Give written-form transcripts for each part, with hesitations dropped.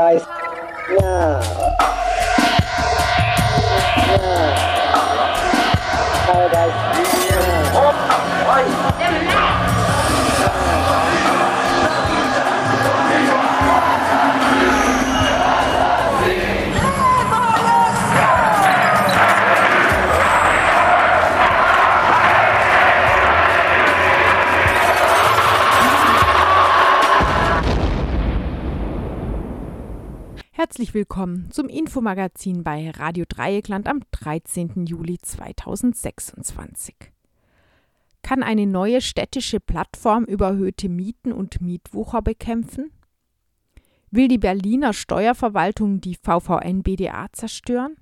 Paradise now. Paradise Herzlich willkommen zum Infomagazin bei Radio Dreieckland am 13. Juli 2026. Kann eine neue städtische Plattform überhöhte Mieten und Mietwucher bekämpfen? Will die Berliner Steuerverwaltung die VVN-BDA zerstören?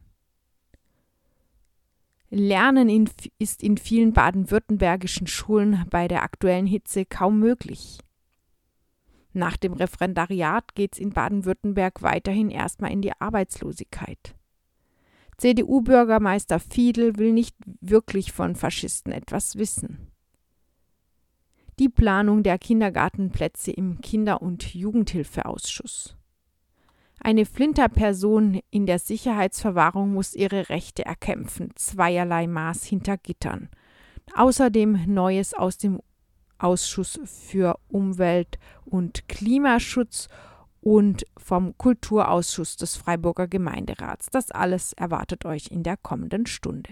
Lernen ist in vielen baden-württembergischen Schulen bei der aktuellen Hitze kaum möglich. Nach dem Referendariat geht's in Baden-Württemberg weiterhin erstmal in die Arbeitslosigkeit. CDU-Bürgermeister Fiedel will nicht wirklich von Faschisten etwas wissen. Die Planung der Kindergartenplätze im Kinder- und Jugendhilfeausschuss. Eine Flinterperson in der Sicherheitsverwahrung muss ihre Rechte erkämpfen, zweierlei Maß hinter Gittern. Außerdem Neues aus dem Ausschuss für Umwelt und Klimaschutz und vom Kulturausschuss des Freiburger Gemeinderats. Das alles erwartet euch in der kommenden Stunde.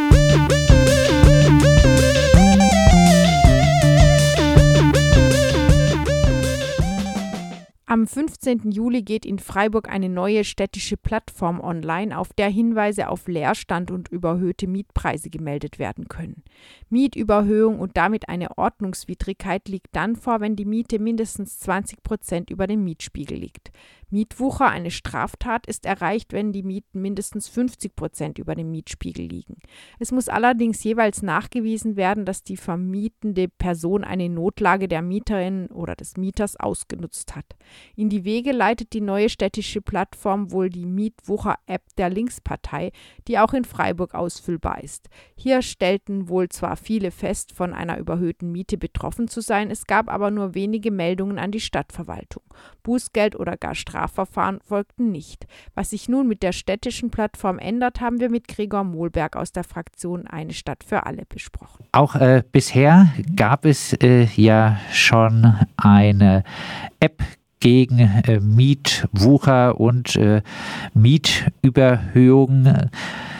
Am 15. Juli geht in Freiburg eine neue städtische Plattform online, auf der Hinweise auf Leerstand und überhöhte Mietpreise gemeldet werden können. Mietüberhöhung und damit eine Ordnungswidrigkeit liegt dann vor, wenn die Miete mindestens 20% über dem Mietspiegel liegt. Mietwucher, eine Straftat, ist erreicht, wenn die Mieten mindestens 50% über dem Mietspiegel liegen. Es muss allerdings jeweils nachgewiesen werden, dass die vermietende Person eine Notlage der Mieterin oder des Mieters ausgenutzt hat. In die Wege leitet die neue städtische Plattform wohl die Mietwucher-App der Linkspartei, die auch in Freiburg ausfüllbar ist. Hier stellten wohl zwar viele fest, von einer überhöhten Miete betroffen zu sein, es gab aber nur wenige Meldungen an die Stadtverwaltung. Bußgeld oder gar Strafverfahren folgten nicht. Was sich nun mit der städtischen Plattform ändert, haben wir mit Gregor Mohlberg aus der Fraktion Eine Stadt für alle besprochen. Auch bisher gab es ja schon eine App gegen Mietwucher und Mietüberhöhungen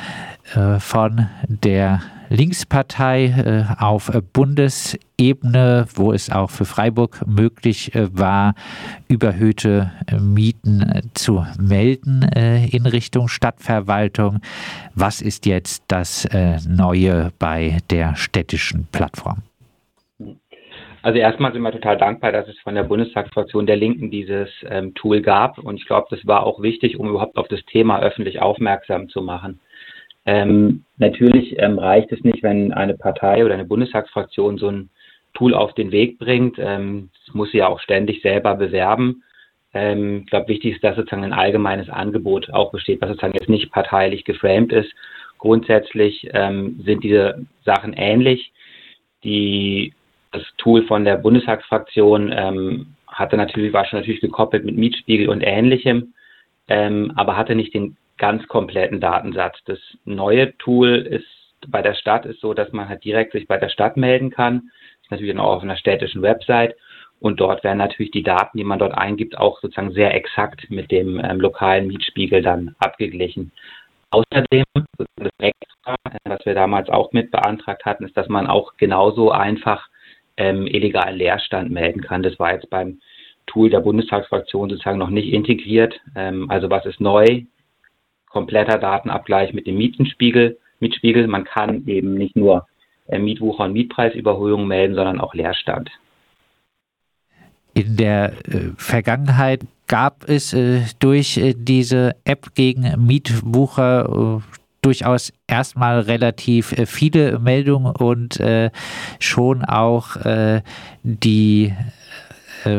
von der Linkspartei auf Bundesebene, wo es auch für Freiburg möglich war, überhöhte Mieten zu melden in Richtung Stadtverwaltung. Was ist jetzt das Neue bei der städtischen Plattform? Also erstmal sind wir total dankbar, dass es von der Bundestagsfraktion der Linken dieses Tool gab. Und ich glaube, das war auch wichtig, um überhaupt auf das Thema öffentlich aufmerksam zu machen. Natürlich reicht es nicht, wenn eine Partei oder eine Bundestagsfraktion so ein Tool auf den Weg bringt. Das muss sie ja auch ständig selber bewerben. Ich glaube, wichtig ist, dass sozusagen ein allgemeines Angebot auch besteht, was sozusagen jetzt nicht parteilich geframed ist. Grundsätzlich sind diese Sachen ähnlich. Das Tool von der Bundestagsfraktion war schon natürlich gekoppelt mit Mietspiegel und Ähnlichem, aber hatte nicht den ganz kompletten Datensatz. Das neue Tool ist bei der Stadt ist so, dass man halt direkt sich bei der Stadt melden kann. Das ist natürlich dann auch auf einer städtischen Website und dort werden natürlich die Daten, die man dort eingibt, auch sozusagen sehr exakt mit dem lokalen Mietspiegel dann abgeglichen. Außerdem, das Extra, was wir damals auch mit beantragt hatten, ist, dass man auch genauso einfach illegalen Leerstand melden kann. Das war jetzt beim Tool der Bundestagsfraktion sozusagen noch nicht integriert. Also was ist neu? Kompletter Datenabgleich mit dem Mietspiegel. Man kann eben nicht nur Mietwucher und Mietpreisüberhöhungen melden, sondern auch Leerstand. In der Vergangenheit gab es durch diese App gegen Mietwucher durchaus erstmal relativ viele Meldungen und schon auch die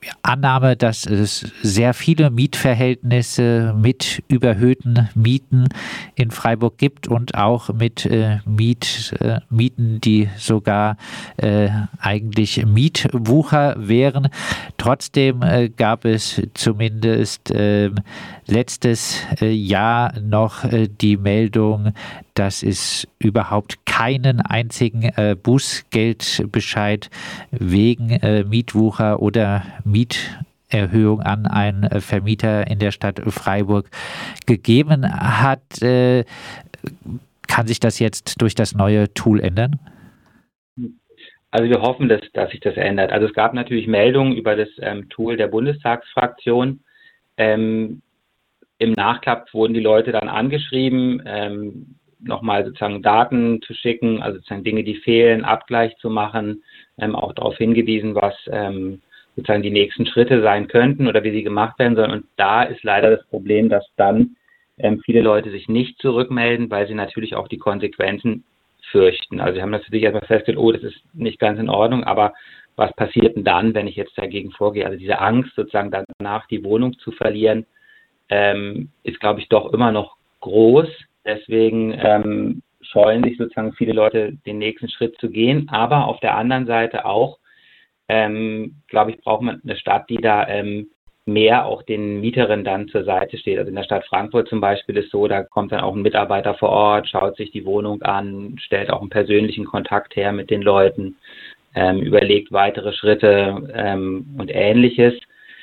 Annahme, dass es sehr viele Mietverhältnisse mit überhöhten Mieten in Freiburg gibt und auch mit Mieten, die sogar eigentlich Mietwucher wären. Trotzdem gab es zumindest letztes Jahr noch die Meldung, dass es überhaupt keinen einzigen Bußgeldbescheid wegen Mietwucher oder Mieterhöhung an einen Vermieter in der Stadt Freiburg gegeben hat. Kann sich das jetzt durch das neue Tool ändern? Also wir hoffen, dass sich das ändert. Also es gab natürlich Meldungen über das Tool der Bundestagsfraktion. Im Nachklapp wurden die Leute dann angeschrieben, nochmal sozusagen Daten zu schicken, also sozusagen Dinge, die fehlen, Abgleich zu machen, auch darauf hingewiesen, was sozusagen die nächsten Schritte sein könnten oder wie sie gemacht werden sollen. Und da ist leider das Problem, dass dann viele Leute sich nicht zurückmelden, weil sie natürlich auch die Konsequenzen fürchten. Also sie haben das für sich erstmal festgestellt, oh, das ist nicht ganz in Ordnung, aber was passiert denn dann, wenn ich jetzt dagegen vorgehe? Also diese Angst, sozusagen danach die Wohnung zu verlieren, ist, glaube ich, doch immer noch groß. Deswegen scheuen sich sozusagen viele Leute, den nächsten Schritt zu gehen. Aber auf der anderen Seite auch, glaube ich, braucht man eine Stadt, die da mehr auch den Mieterinnen dann zur Seite steht. Also in der Stadt Frankfurt zum Beispiel ist so, da kommt dann auch ein Mitarbeiter vor Ort, schaut sich die Wohnung an, stellt auch einen persönlichen Kontakt her mit den Leuten, überlegt weitere Schritte und Ähnliches.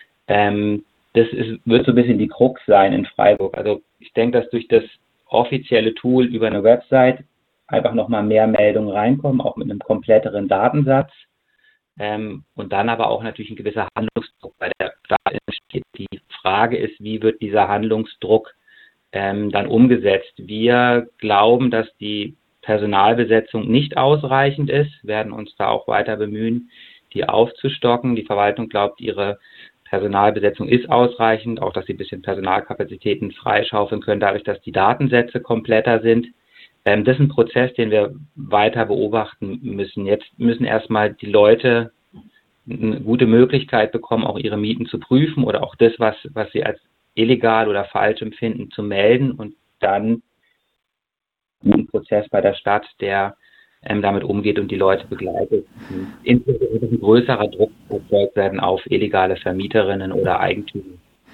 Wird so ein bisschen die Krux sein in Freiburg. Also ich denke, dass durch das offizielle Tool über eine Website einfach nochmal mehr Meldungen reinkommen, auch mit einem kompletteren Datensatz. Und dann aber auch natürlich ein gewisser Handlungsdruck bei der Stadt entsteht. Die Frage ist, wie wird dieser Handlungsdruck dann umgesetzt? Wir glauben, dass die Personalbesetzung nicht ausreichend ist, werden uns da auch weiter bemühen, die aufzustocken. Die Verwaltung glaubt, ihre Personalbesetzung ist ausreichend, auch dass sie ein bisschen Personalkapazitäten freischaufeln können, dadurch, dass die Datensätze kompletter sind. Das ist ein Prozess, den wir weiter beobachten müssen. Jetzt müssen erstmal die Leute eine gute Möglichkeit bekommen, auch ihre Mieten zu prüfen oder auch das, was sie als illegal oder falsch empfinden, zu melden und dann ein Prozess bei der Stadt, der damit umgeht und die Leute begleitet. Insbesondere ein größerer Druck erzeugt werden auf illegale Vermieterinnen oder Eigentümer.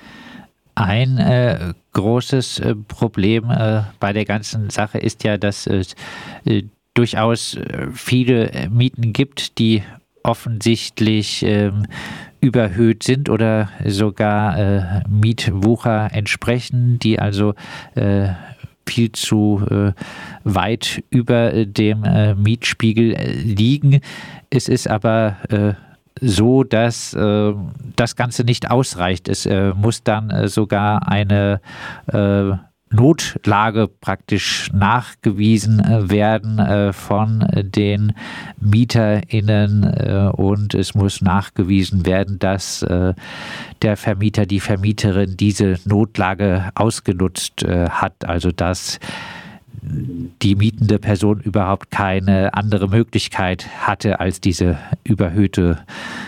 Ein großes Problem bei der ganzen Sache ist ja, dass es durchaus viele Mieten gibt, die offensichtlich überhöht sind oder sogar Mietwucher entsprechen, die also viel zu weit über dem Mietspiegel liegen. Es ist aber so, dass das Ganze nicht ausreicht. Es muss dann sogar eine Notlage praktisch nachgewiesen werden von den MieterInnen und es muss nachgewiesen werden, dass der Vermieter, die Vermieterin diese Notlage ausgenutzt hat, also dass die mietende Person überhaupt keine andere Möglichkeit hatte, als diese überhöhte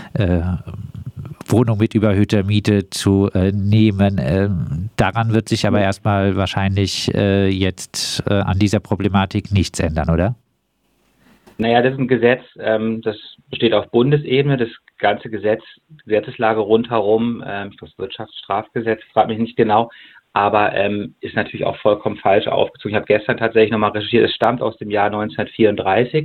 Wohnung mit überhöhter Miete zu nehmen. Daran wird sich aber erstmal wahrscheinlich jetzt an dieser Problematik nichts ändern, oder? Naja, das ist ein Gesetz, das besteht auf Bundesebene. Das ganze Gesetzeslage rundherum, das Wirtschaftsstrafgesetz, frage mich nicht genau, aber ist natürlich auch vollkommen falsch aufgezogen. Ich habe gestern tatsächlich nochmal recherchiert, es stammt aus dem Jahr 1934.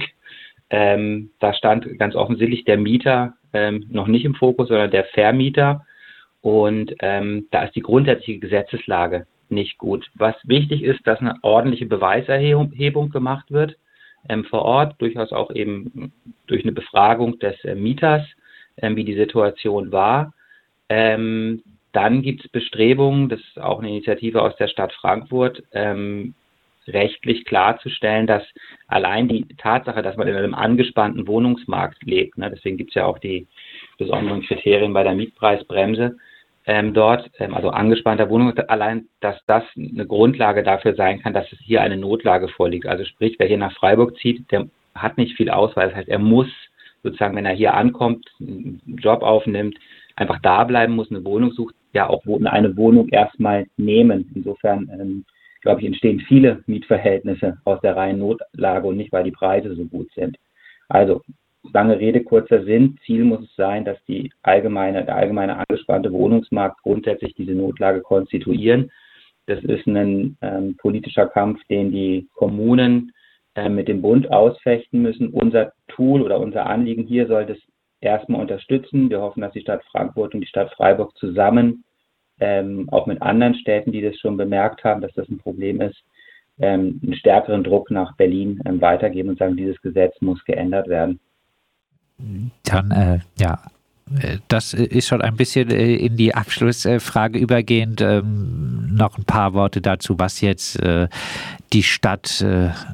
Da stand ganz offensichtlich der Mieter noch nicht im Fokus, sondern der Vermieter. Und da ist die grundsätzliche Gesetzeslage nicht gut. Was wichtig ist, dass eine ordentliche Beweiserhebung gemacht wird vor Ort, durchaus auch eben durch eine Befragung des Mieters, wie die Situation war. Dann gibt es Bestrebungen, das ist auch eine Initiative aus der Stadt Frankfurt, rechtlich klarzustellen, dass allein die Tatsache, dass man in einem angespannten Wohnungsmarkt lebt, ne, deswegen gibt es ja auch die besonderen Kriterien bei der Mietpreisbremse dort, also angespannter Wohnungsmarkt, allein, dass das eine Grundlage dafür sein kann, dass es hier eine Notlage vorliegt. Also sprich, wer hier nach Freiburg zieht, der hat nicht viel Auswahl. Das heißt, er muss sozusagen, wenn er hier ankommt, einen Job aufnimmt, einfach da bleiben muss, eine Wohnung sucht, ja auch eine Wohnung erstmal nehmen. Insofern, glaube ich, entstehen viele Mietverhältnisse aus der reinen Notlage und nicht, weil die Preise so gut sind. Also, lange Rede, kurzer Sinn. Ziel muss es sein, dass der allgemeine angespannte Wohnungsmarkt grundsätzlich diese Notlage konstituieren. Das ist ein politischer Kampf, den die Kommunen mit dem Bund ausfechten müssen. Unser Tool oder unser Anliegen hier soll das erstmal unterstützen. Wir hoffen, dass die Stadt Frankfurt und die Stadt Freiburg zusammen, auch mit anderen Städten, die das schon bemerkt haben, dass das ein Problem ist, einen stärkeren Druck nach Berlin weitergeben und sagen, dieses Gesetz muss geändert werden. Dann, das ist schon ein bisschen in die Abschlussfrage übergehend. Noch ein paar Worte dazu, was jetzt die Stadt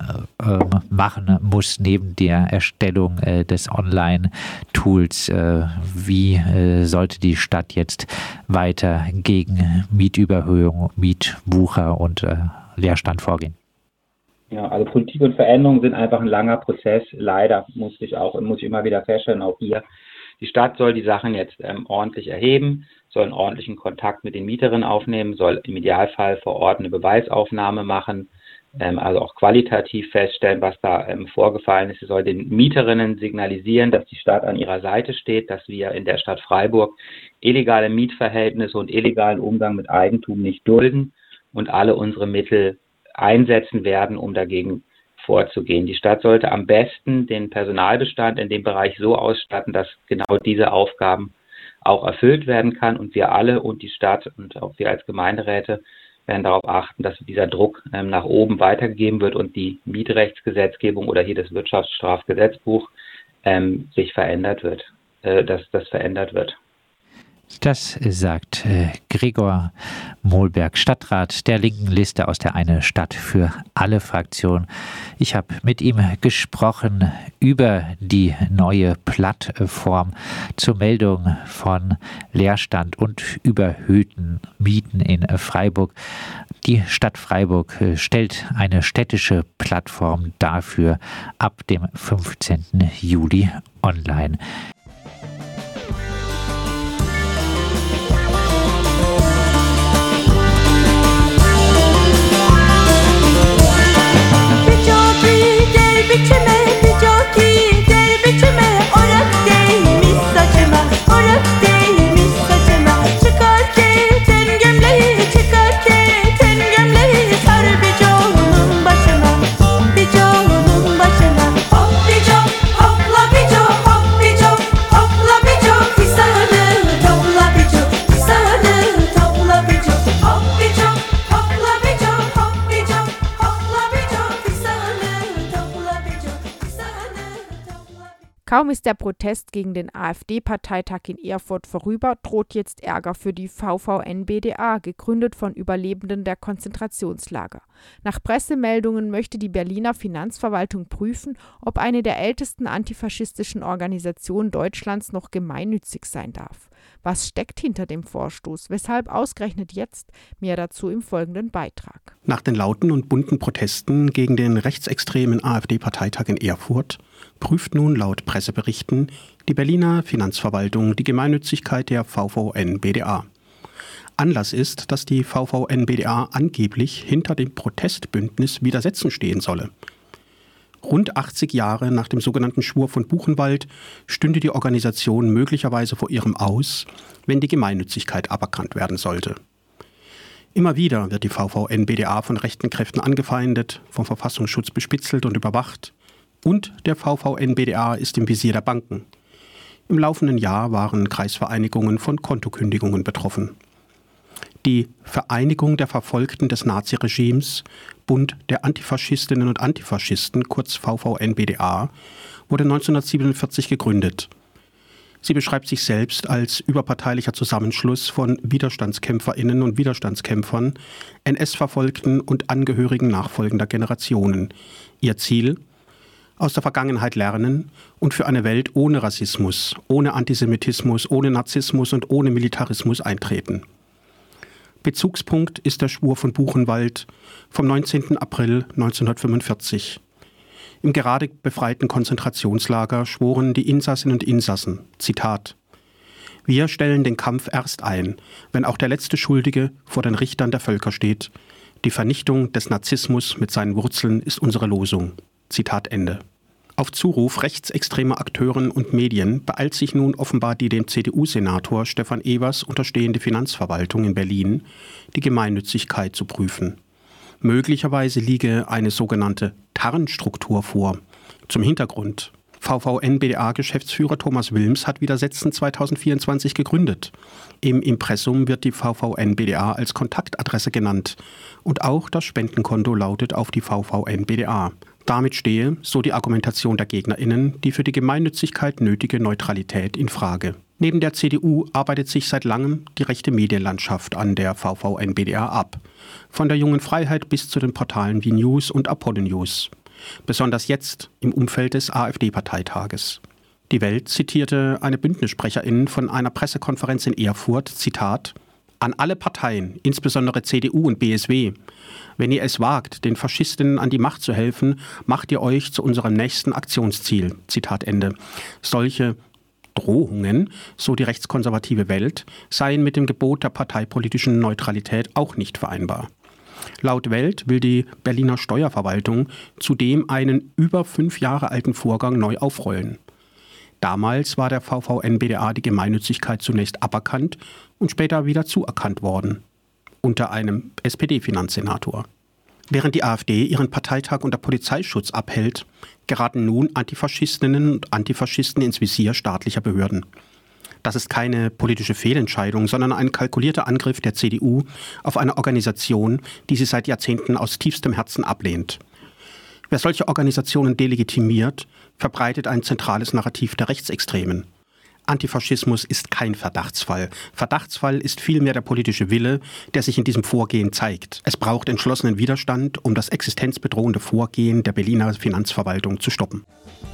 machen muss neben der Erstellung des Online-Tools. Wie sollte die Stadt jetzt weiter gegen Mietüberhöhung, Mietwucher und Leerstand vorgehen? Ja, also Politik und Veränderung sind einfach ein langer Prozess. Leider muss ich immer wieder feststellen, auch hier. Die Stadt soll die Sachen jetzt ordentlich erheben, soll einen ordentlichen Kontakt mit den Mieterinnen aufnehmen, soll im Idealfall vor Ort eine Beweisaufnahme machen, also auch qualitativ feststellen, was da vorgefallen ist. Sie soll den Mieterinnen signalisieren, dass die Stadt an ihrer Seite steht, dass wir in der Stadt Freiburg illegale Mietverhältnisse und illegalen Umgang mit Eigentum nicht dulden und alle unsere Mittel einsetzen werden, um dagegen vorzugehen. Die Stadt sollte am besten den Personalbestand in dem Bereich so ausstatten, dass genau diese Aufgaben auch erfüllt werden kann und wir alle und die Stadt und auch wir als Gemeinderäte werden darauf achten, dass dieser Druck nach oben weitergegeben wird und die Mietrechtsgesetzgebung oder hier das Wirtschaftsstrafgesetzbuch sich verändert wird, dass das verändert wird. Das sagt Gregor Mohlberg, Stadtrat der linken Liste aus der Eine Stadt für alle Fraktion. Ich habe mit ihm gesprochen über die neue Plattform zur Meldung von Leerstand und überhöhten Mieten in Freiburg. Die Stadt Freiburg stellt eine städtische Plattform dafür ab dem 15. Juli online. Kaum ist der Protest gegen den AfD-Parteitag in Erfurt vorüber, droht jetzt Ärger für die VVN-BDA, gegründet von Überlebenden der Konzentrationslager. Nach Pressemeldungen möchte die Berliner Finanzverwaltung prüfen, ob eine der ältesten antifaschistischen Organisationen Deutschlands noch gemeinnützig sein darf. Was steckt hinter dem Vorstoß? Weshalb ausgerechnet jetzt? Mehr dazu im folgenden Beitrag. Nach den lauten und bunten Protesten gegen den rechtsextremen AfD-Parteitag in Erfurt prüft nun laut Presseberichten die Berliner Finanzverwaltung die Gemeinnützigkeit der VVN-BDA. Anlass ist, dass die VVN-BDA angeblich hinter dem Protestbündnis Widersetzen stehen solle. Rund 80 Jahre nach dem sogenannten Schwur von Buchenwald stünde die Organisation möglicherweise vor ihrem Aus, wenn die Gemeinnützigkeit aberkannt werden sollte. Immer wieder wird die VVN-BDA von rechten Kräften angefeindet, vom Verfassungsschutz bespitzelt und überwacht. Und der VVN-BDA ist im Visier der Banken. Im laufenden Jahr waren Kreisvereinigungen von Kontokündigungen betroffen. Die Vereinigung der Verfolgten des Naziregimes, Bund der Antifaschistinnen und Antifaschisten, kurz VVN-BDA, wurde 1947 gegründet. Sie beschreibt sich selbst als überparteilicher Zusammenschluss von WiderstandskämpferInnen und Widerstandskämpfern, NS-Verfolgten und Angehörigen nachfolgender Generationen. Ihr Ziel: aus der Vergangenheit lernen und für eine Welt ohne Rassismus, ohne Antisemitismus, ohne Nazismus und ohne Militarismus eintreten. Bezugspunkt ist der Schwur von Buchenwald vom 19. April 1945. Im gerade befreiten Konzentrationslager schworen die Insassinnen und Insassen, Zitat: Wir stellen den Kampf erst ein, wenn auch der letzte Schuldige vor den Richtern der Völker steht. Die Vernichtung des Narzissmus mit seinen Wurzeln ist unsere Losung. Zitat Ende. Auf Zuruf rechtsextremer Akteuren und Medien beeilt sich nun offenbar die dem CDU-Senator Stefan Evers unterstehende Finanzverwaltung in Berlin, die Gemeinnützigkeit zu prüfen. Möglicherweise liege eine sogenannte Tarnstruktur vor. Zum Hintergrund: VVN-BDA-Geschäftsführer Thomas Wilms hat widersetzend 2024 gegründet. Im Impressum wird die VVN-BDA als Kontaktadresse genannt und auch das Spendenkonto lautet auf die VVN-BDA. Damit stehe, so die Argumentation der GegnerInnen, die für die Gemeinnützigkeit nötige Neutralität in Frage. Neben der CDU arbeitet sich seit langem die rechte Medienlandschaft an der VVN-BDA ab. Von der Jungen Freiheit bis zu den Portalen wie News und Apollo News. Besonders jetzt im Umfeld des AfD-Parteitages. Die Welt zitierte eine Bündnissprecherin von einer Pressekonferenz in Erfurt, Zitat: An alle Parteien, insbesondere CDU und BSW, wenn ihr es wagt, den Faschistinnen an die Macht zu helfen, macht ihr euch zu unserem nächsten Aktionsziel. Zitat Ende. Solche Drohungen, so die rechtskonservative Welt, seien mit dem Gebot der parteipolitischen Neutralität auch nicht vereinbar. Laut Welt will die Berliner Steuerverwaltung zudem einen über 5 Jahre alten Vorgang neu aufrollen. Damals war der VVN-BDA die Gemeinnützigkeit zunächst aberkannt und später wieder zuerkannt worden, unter einem SPD-Finanzsenator. Während die AfD ihren Parteitag unter Polizeischutz abhält, geraten nun Antifaschistinnen und Antifaschisten ins Visier staatlicher Behörden. Das ist keine politische Fehlentscheidung, sondern ein kalkulierter Angriff der CDU auf eine Organisation, die sie seit Jahrzehnten aus tiefstem Herzen ablehnt. Wer solche Organisationen delegitimiert, verbreitet ein zentrales Narrativ der Rechtsextremen. Antifaschismus ist kein Verdachtsfall. Verdachtsfall ist vielmehr der politische Wille, der sich in diesem Vorgehen zeigt. Es braucht entschlossenen Widerstand, um das existenzbedrohende Vorgehen der Berliner Finanzverwaltung zu stoppen.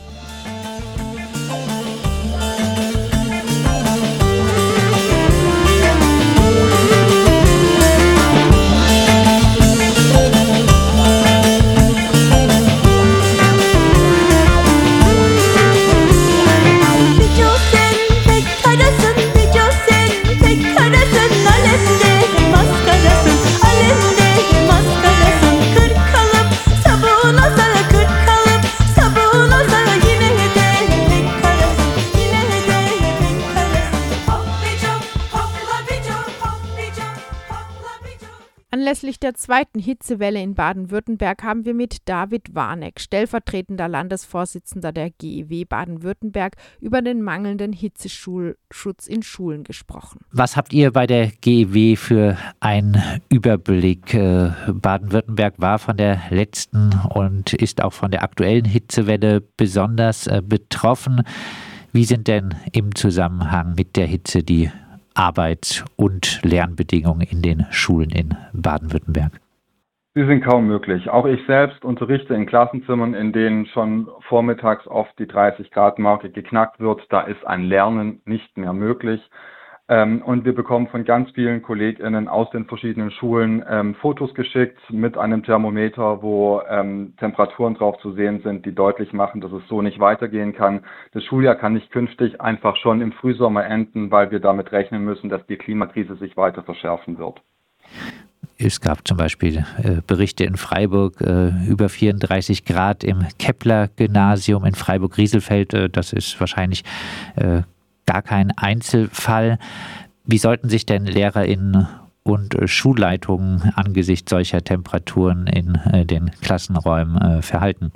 Anlässlich der zweiten Hitzewelle in Baden-Württemberg haben wir mit David Warneck, stellvertretender Landesvorsitzender der GEW Baden-Württemberg, über den mangelnden Hitzeschutz in Schulen gesprochen. Was habt ihr bei der GEW für einen Überblick? Baden-Württemberg war von der letzten und ist auch von der aktuellen Hitzewelle besonders betroffen. Wie sind denn im Zusammenhang mit der Hitze die Arbeits- und Lernbedingungen in den Schulen in Baden-Württemberg? Sie sind kaum möglich. Auch ich selbst unterrichte in Klassenzimmern, in denen schon vormittags oft die 30-Grad-Marke geknackt wird. Da ist ein Lernen nicht mehr möglich. Und wir bekommen von ganz vielen KollegInnen aus den verschiedenen Schulen Fotos geschickt mit einem Thermometer, wo Temperaturen drauf zu sehen sind, die deutlich machen, dass es so nicht weitergehen kann. Das Schuljahr kann nicht künftig einfach schon im Frühsommer enden, weil wir damit rechnen müssen, dass die Klimakrise sich weiter verschärfen wird. Es gab zum Beispiel Berichte in Freiburg über 34 Grad im Kepler-Gymnasium in Freiburg-Rieselfeld. Das ist wahrscheinlich gar kein Einzelfall. Wie sollten sich denn LehrerInnen und Schulleitungen angesichts solcher Temperaturen in den Klassenräumen verhalten?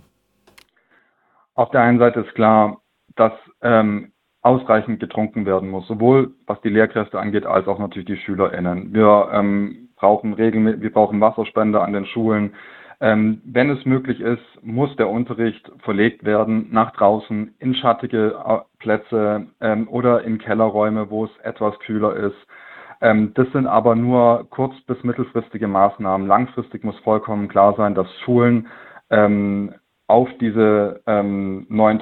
Auf der einen Seite ist klar, dass ausreichend getrunken werden muss, sowohl was die Lehrkräfte angeht, als auch natürlich die SchülerInnen. Wir brauchen Wasserspender an den Schulen. Wenn es möglich ist, muss der Unterricht verlegt werden nach draußen in schattige Plätze oder in Kellerräume, wo es etwas kühler ist. Das sind aber nur kurz- bis mittelfristige Maßnahmen. Langfristig muss vollkommen klar sein, dass Schulen auf diese neuen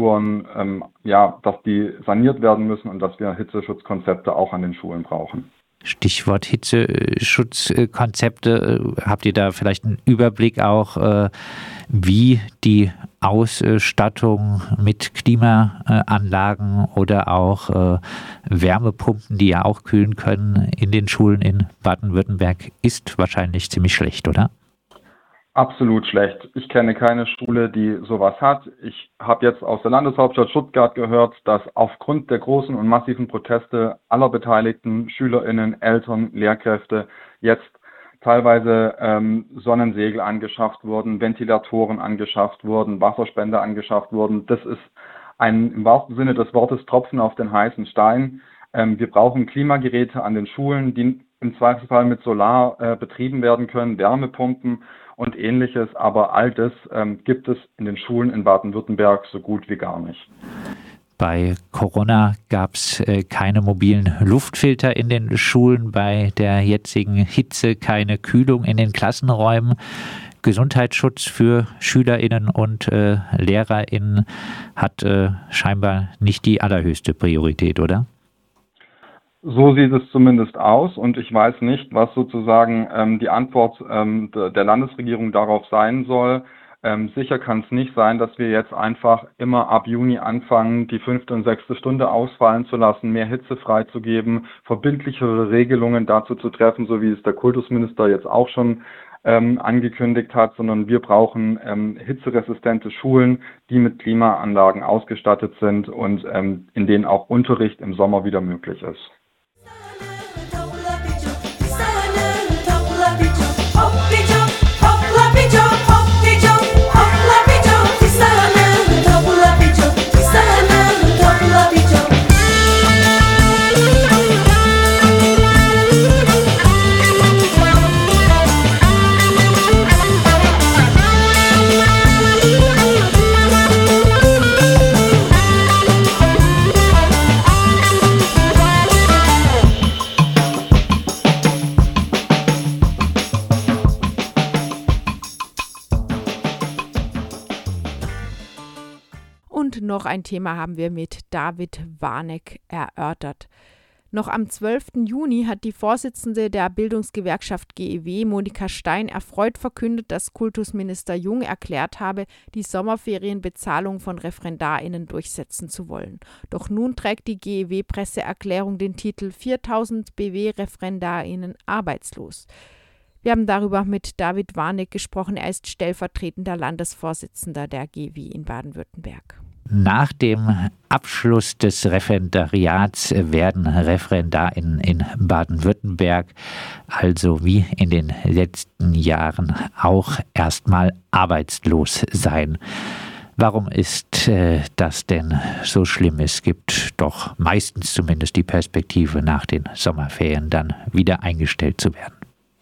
Temperaturen, dass die saniert werden müssen und dass wir Hitzeschutzkonzepte auch an den Schulen brauchen. Stichwort Hitzeschutzkonzepte. Habt ihr da vielleicht einen Überblick auch, wie die Ausstattung mit Klimaanlagen oder auch Wärmepumpen, die ja auch kühlen können, in den Schulen in Baden-Württemberg ist? Wahrscheinlich ziemlich schlecht, oder? Absolut schlecht. Ich kenne keine Schule, die sowas hat. Ich habe jetzt aus der Landeshauptstadt Stuttgart gehört, dass aufgrund der großen und massiven Proteste aller beteiligten SchülerInnen, Eltern, Lehrkräfte jetzt teilweise Sonnensegel angeschafft wurden, Ventilatoren angeschafft wurden, Wasserspender angeschafft wurden. Das ist im wahrsten Sinne des Wortes Tropfen auf den heißen Stein. Wir brauchen Klimageräte an den Schulen, die im Zweifelsfall mit Solar betrieben werden können, Wärmepumpen und Ähnliches. Aber all das gibt es in den Schulen in Baden-Württemberg so gut wie gar nicht. Bei Corona gab es keine mobilen Luftfilter in den Schulen, bei der jetzigen Hitze keine Kühlung in den Klassenräumen. Gesundheitsschutz für SchülerInnen und LehrerInnen hat scheinbar nicht die allerhöchste Priorität, oder? So sieht es zumindest aus und ich weiß nicht, was sozusagen die Antwort der Landesregierung darauf sein soll. Sicher kann es nicht sein, dass wir jetzt einfach immer ab Juni anfangen, die 5. und 6. Stunde ausfallen zu lassen, mehr Hitze freizugeben, verbindlichere Regelungen dazu zu treffen, so wie es der Kultusminister jetzt auch schon angekündigt hat, sondern wir brauchen hitzeresistente Schulen, die mit Klimaanlagen ausgestattet sind und in denen auch Unterricht im Sommer wieder möglich ist. Und noch ein Thema haben wir mit David Warneck erörtert. Noch am 12. Juni hat die Vorsitzende der Bildungsgewerkschaft GEW, Monika Stein, erfreut verkündet, dass Kultusminister Jung erklärt habe, die Sommerferienbezahlung von ReferendarInnen durchsetzen zu wollen. Doch nun trägt die GEW-Presseerklärung den Titel »4.000 BW-ReferendarInnen arbeitslos«. Wir haben darüber mit David Warneck gesprochen. Er ist stellvertretender Landesvorsitzender der GEW in Baden-Württemberg. Nach dem Abschluss des Referendariats werden ReferendarInnen in Baden-Württemberg, also wie in den letzten Jahren, auch erstmal arbeitslos sein. Warum ist das denn so schlimm? Es gibt doch meistens zumindest die Perspektive, nach den Sommerferien dann wieder eingestellt zu werden.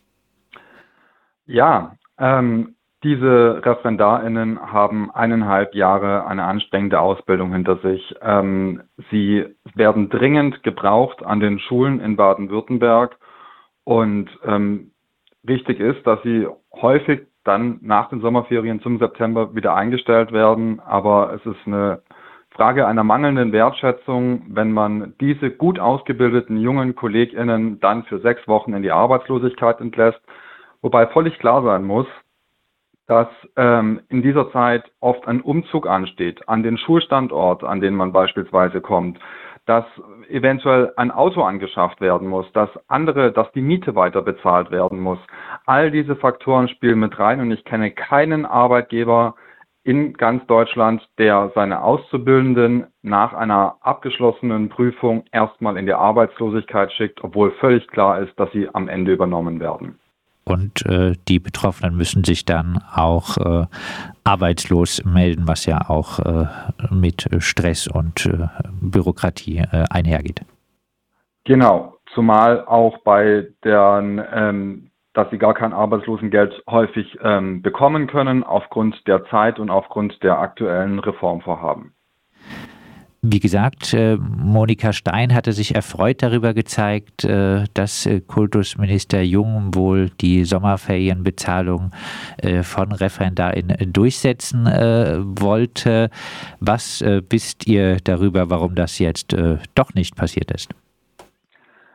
Ja, diese ReferendarInnen haben 1,5 Jahre eine anstrengende Ausbildung hinter sich. Sie werden dringend gebraucht an den Schulen in Baden-Württemberg und wichtig ist, dass sie häufig dann nach den Sommerferien zum September wieder eingestellt werden. Aber es ist eine Frage einer mangelnden Wertschätzung, wenn man diese gut ausgebildeten jungen KollegInnen dann für 6 Wochen in die Arbeitslosigkeit entlässt. Wobei völlig klar sein muss, dass in dieser Zeit oft ein Umzug ansteht an den Schulstandort, an den man beispielsweise kommt, dass eventuell ein Auto angeschafft werden muss, dass die Miete weiter bezahlt werden muss. All diese Faktoren spielen mit rein und ich kenne keinen Arbeitgeber in ganz Deutschland, der seine Auszubildenden nach einer abgeschlossenen Prüfung erstmal in die Arbeitslosigkeit schickt, obwohl völlig klar ist, dass sie am Ende übernommen werden. Und die Betroffenen müssen sich dann auch arbeitslos melden, was ja auch mit Stress und Bürokratie einhergeht. Genau, zumal auch bei deren, dass sie gar kein Arbeitslosengeld häufig bekommen können, aufgrund der Zeit und aufgrund der aktuellen Reformvorhaben. Wie gesagt, Monika Stein hatte sich erfreut darüber gezeigt, dass Kultusminister Jung wohl die Sommerferienbezahlung von ReferendarInnen durchsetzen wollte. Was wisst ihr darüber, warum das jetzt doch nicht passiert ist?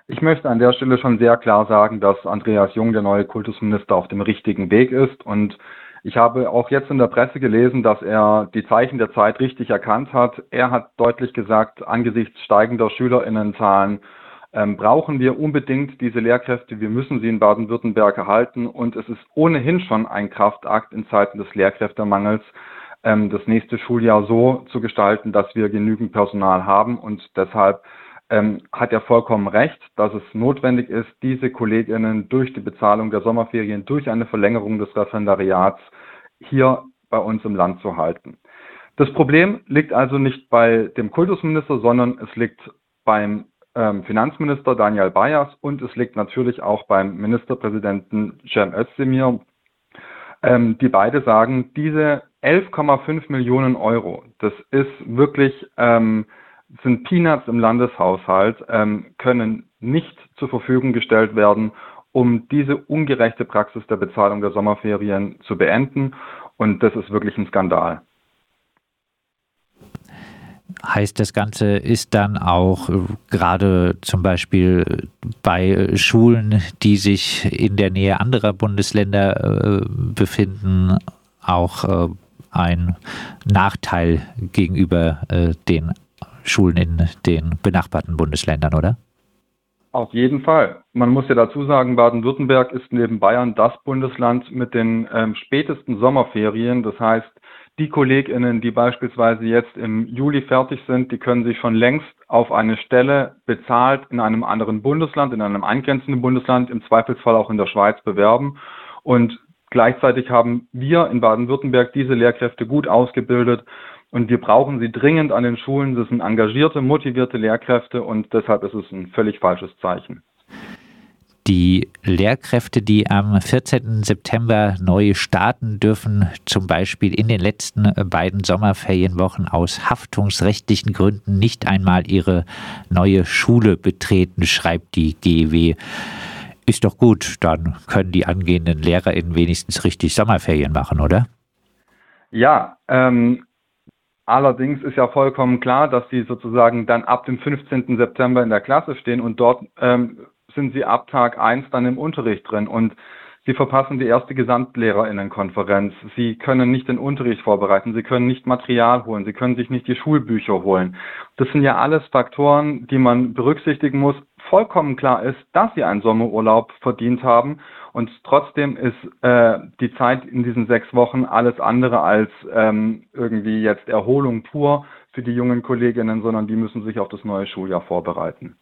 Ich möchte an der Stelle schon sehr klar sagen, dass Andreas Jung, der neue Kultusminister, auf dem richtigen Weg ist. Und ich habe auch jetzt in der Presse gelesen, dass er die Zeichen der Zeit richtig erkannt hat. Er hat deutlich gesagt, angesichts steigender SchülerInnenzahlen brauchen wir unbedingt diese Lehrkräfte. Wir müssen sie in Baden-Württemberg erhalten. Und es ist ohnehin schon ein Kraftakt in Zeiten des Lehrkräftemangels, das nächste Schuljahr so zu gestalten, dass wir genügend Personal haben. Und deshalb hat er vollkommen recht, dass es notwendig ist, diese KollegInnen durch die Bezahlung der Sommerferien, durch eine Verlängerung des Referendariats hier bei uns im Land zu halten. Das Problem liegt also nicht bei dem Kultusminister, sondern es liegt beim Finanzminister Daniel Bayers und es liegt natürlich auch beim Ministerpräsidenten Cem Özdemir, die beide sagen, diese 11,5 Millionen Euro, das ist wirklich sind Peanuts im Landeshaushalt, können nicht zur Verfügung gestellt werden, um diese ungerechte Praxis der Bezahlung der Sommerferien zu beenden. Und das ist wirklich ein Skandal. Heißt, das Ganze ist dann auch gerade zum Beispiel bei Schulen, die sich in der Nähe anderer Bundesländer befinden, auch ein Nachteil gegenüber den Schulen in den benachbarten Bundesländern, oder? Auf jeden Fall. Man muss ja dazu sagen, Baden-Württemberg ist neben Bayern das Bundesland mit den spätesten Sommerferien. Das heißt, die KollegInnen, die beispielsweise jetzt im Juli fertig sind, die können sich schon längst auf eine Stelle bezahlt in einem anderen Bundesland, in einem angrenzenden Bundesland, im Zweifelsfall auch in der Schweiz bewerben. Und gleichzeitig haben wir in Baden-Württemberg diese Lehrkräfte gut ausgebildet. Und wir brauchen sie dringend an den Schulen. Das sind engagierte, motivierte Lehrkräfte und deshalb ist es ein völlig falsches Zeichen. Die Lehrkräfte, die am 14. September neu starten, dürfen zum Beispiel in den letzten beiden Sommerferienwochen aus haftungsrechtlichen Gründen nicht einmal ihre neue Schule betreten, schreibt die GEW. Ist doch gut, dann können die angehenden LehrerInnen wenigstens richtig Sommerferien machen, oder? Ja, allerdings ist ja vollkommen klar, dass sie sozusagen dann ab dem 15. September in der Klasse stehen und dort sind sie ab Tag 1 dann im Unterricht drin und sie verpassen die erste GesamtlehrerInnenkonferenz. Sie können nicht den Unterricht vorbereiten, sie können nicht Material holen, sie können sich nicht die Schulbücher holen. Das sind ja alles Faktoren, die man berücksichtigen muss. Vollkommen klar ist, dass sie einen Sommerurlaub verdient haben und trotzdem ist die Zeit in diesen 6 Wochen alles andere als irgendwie jetzt Erholung pur für die jungen Kolleginnen, sondern die müssen sich auf das neue Schuljahr vorbereiten.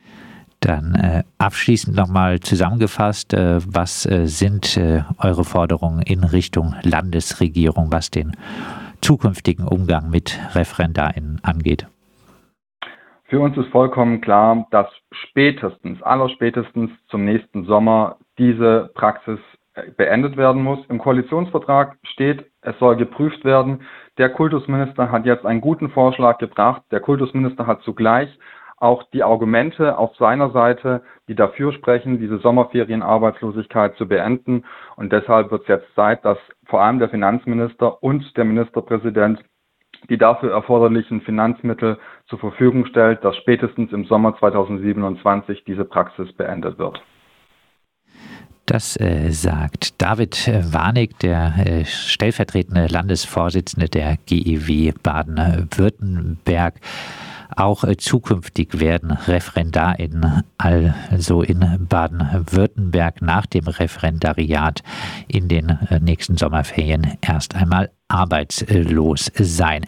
Dann abschließend nochmal zusammengefasst, was sind eure Forderungen in Richtung Landesregierung, was den zukünftigen Umgang mit ReferendarInnen angeht? Für uns ist vollkommen klar, dass allerspätestens zum nächsten Sommer diese Praxis beendet werden muss. Im Koalitionsvertrag steht, es soll geprüft werden. Der Kultusminister hat jetzt einen guten Vorschlag gebracht. Der Kultusminister hat zugleich auch die Argumente auf seiner Seite, die dafür sprechen, diese Sommerferienarbeitslosigkeit zu beenden. Und deshalb wird es jetzt Zeit, dass vor allem der Finanzminister und der Ministerpräsident die dafür erforderlichen Finanzmittel zur Verfügung stellt, dass spätestens im Sommer 2027 diese Praxis beendet wird. Das sagt David Warnig, der stellvertretende Landesvorsitzende der GEW Baden-Württemberg. Auch zukünftig werden ReferendarInnen also in Baden-Württemberg nach dem Referendariat in den nächsten Sommerferien erst einmal arbeitslos sein.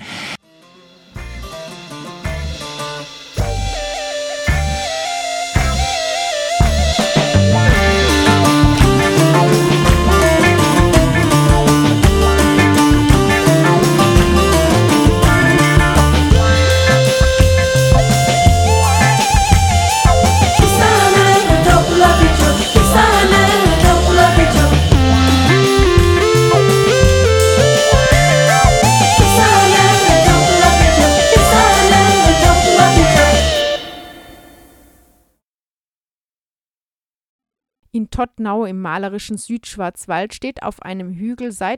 In Tottnau im malerischen Südschwarzwald steht auf einem Hügel seit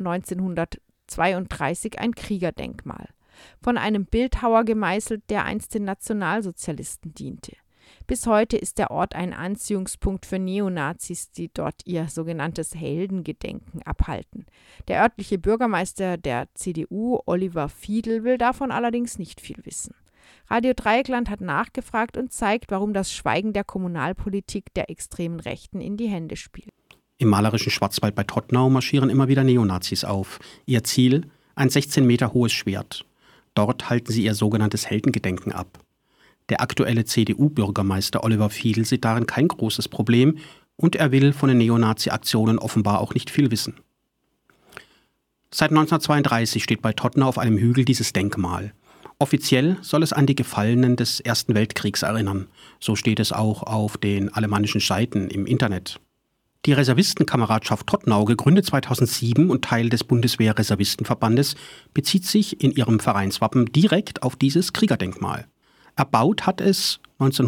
1932 ein Kriegerdenkmal, von einem Bildhauer gemeißelt, der einst den Nationalsozialisten diente. Bis heute ist der Ort ein Anziehungspunkt für Neonazis, die dort ihr sogenanntes Heldengedenken abhalten. Der örtliche Bürgermeister der CDU, Oliver Fiedl, will davon allerdings nicht viel wissen. Radio Dreieckland hat nachgefragt und zeigt, warum das Schweigen der Kommunalpolitik der extremen Rechten in die Hände spielt. Im malerischen Schwarzwald bei Todtnau marschieren immer wieder Neonazis auf. Ihr Ziel? Ein 16 Meter hohes Schwert. Dort halten sie ihr sogenanntes Heldengedenken ab. Der aktuelle CDU-Bürgermeister Oliver Fiedl sieht darin kein großes Problem und er will von den Neonazi-Aktionen offenbar auch nicht viel wissen. Seit 1932 steht bei Todtnau auf einem Hügel dieses Denkmal. Offiziell soll es an die Gefallenen des Ersten Weltkriegs erinnern. So steht es auch auf den alemannischen Seiten im Internet. Die Reservistenkameradschaft Todtnau, gegründet 2007 und Teil des Bundeswehr-Reservistenverbandes, bezieht sich in ihrem Vereinswappen direkt auf dieses Kriegerdenkmal. Erbaut hat es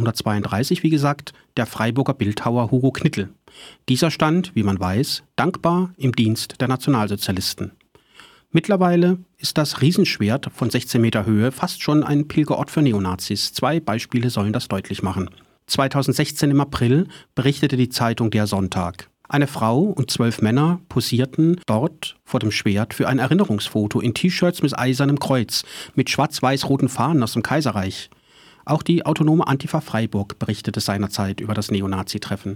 1932, wie gesagt, der Freiburger Bildhauer Hugo Knittel. Dieser stand, wie man weiß, dankbar im Dienst der Nationalsozialisten. Mittlerweile ist das Riesenschwert von 16 Meter Höhe fast schon ein Pilgerort für Neonazis. 2 Beispiele sollen das deutlich machen. 2016 im April berichtete die Zeitung Der Sonntag. Eine Frau und 12 Männer posierten dort vor dem Schwert für ein Erinnerungsfoto in T-Shirts mit eisernem Kreuz, mit schwarz-weiß-roten Fahnen aus dem Kaiserreich. Auch die autonome Antifa Freiburg berichtete seinerzeit über das Neonazi-Treffen.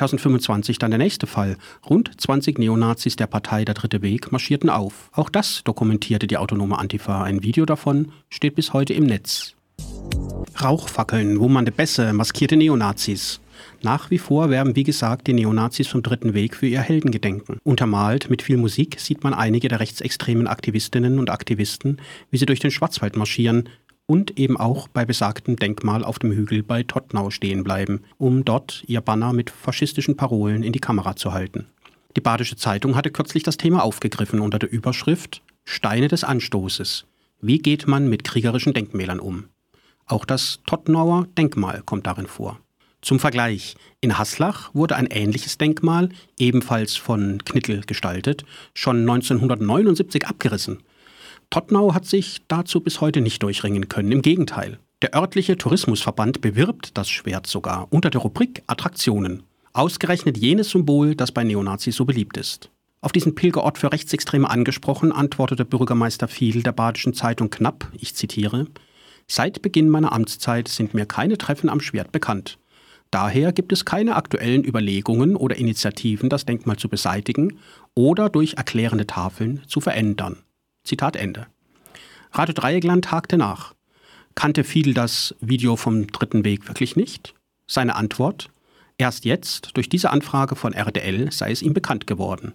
2025 dann der nächste Fall. Rund 20 Neonazis der Partei Der Dritte Weg marschierten auf. Auch das dokumentierte die autonome Antifa. Ein Video davon steht bis heute im Netz. Rauchfackeln, wummernde Bässe, maskierte Neonazis. Nach wie vor werben, wie gesagt, die Neonazis vom Dritten Weg für ihr Heldengedenken. Untermalt mit viel Musik sieht man einige der rechtsextremen Aktivistinnen und Aktivisten, wie sie durch den Schwarzwald marschieren und eben auch bei besagtem Denkmal auf dem Hügel bei Todtnau stehen bleiben, um dort ihr Banner mit faschistischen Parolen in die Kamera zu halten. Die Badische Zeitung hatte kürzlich das Thema aufgegriffen unter der Überschrift »Steine des Anstoßes. Wie geht man mit kriegerischen Denkmälern um?« Auch das Todtnauer Denkmal kommt darin vor. Zum Vergleich, in Haslach wurde ein ähnliches Denkmal, ebenfalls von Knittel gestaltet, schon 1979 abgerissen. Todtnau hat sich dazu bis heute nicht durchringen können. Im Gegenteil, der örtliche Tourismusverband bewirbt das Schwert sogar unter der Rubrik Attraktionen. Ausgerechnet jenes Symbol, das bei Neonazis so beliebt ist. Auf diesen Pilgerort für Rechtsextreme angesprochen, antwortete Bürgermeister Fiedl der Badischen Zeitung knapp, ich zitiere, »Seit Beginn meiner Amtszeit sind mir keine Treffen am Schwert bekannt. Daher gibt es keine aktuellen Überlegungen oder Initiativen, das Denkmal zu beseitigen oder durch erklärende Tafeln zu verändern.« Zitat Ende. Radio Dreieckland hakte nach. Kannte Fiedl das Video vom Dritten Weg wirklich nicht? Seine Antwort: Erst jetzt, durch diese Anfrage von RDL, sei es ihm bekannt geworden.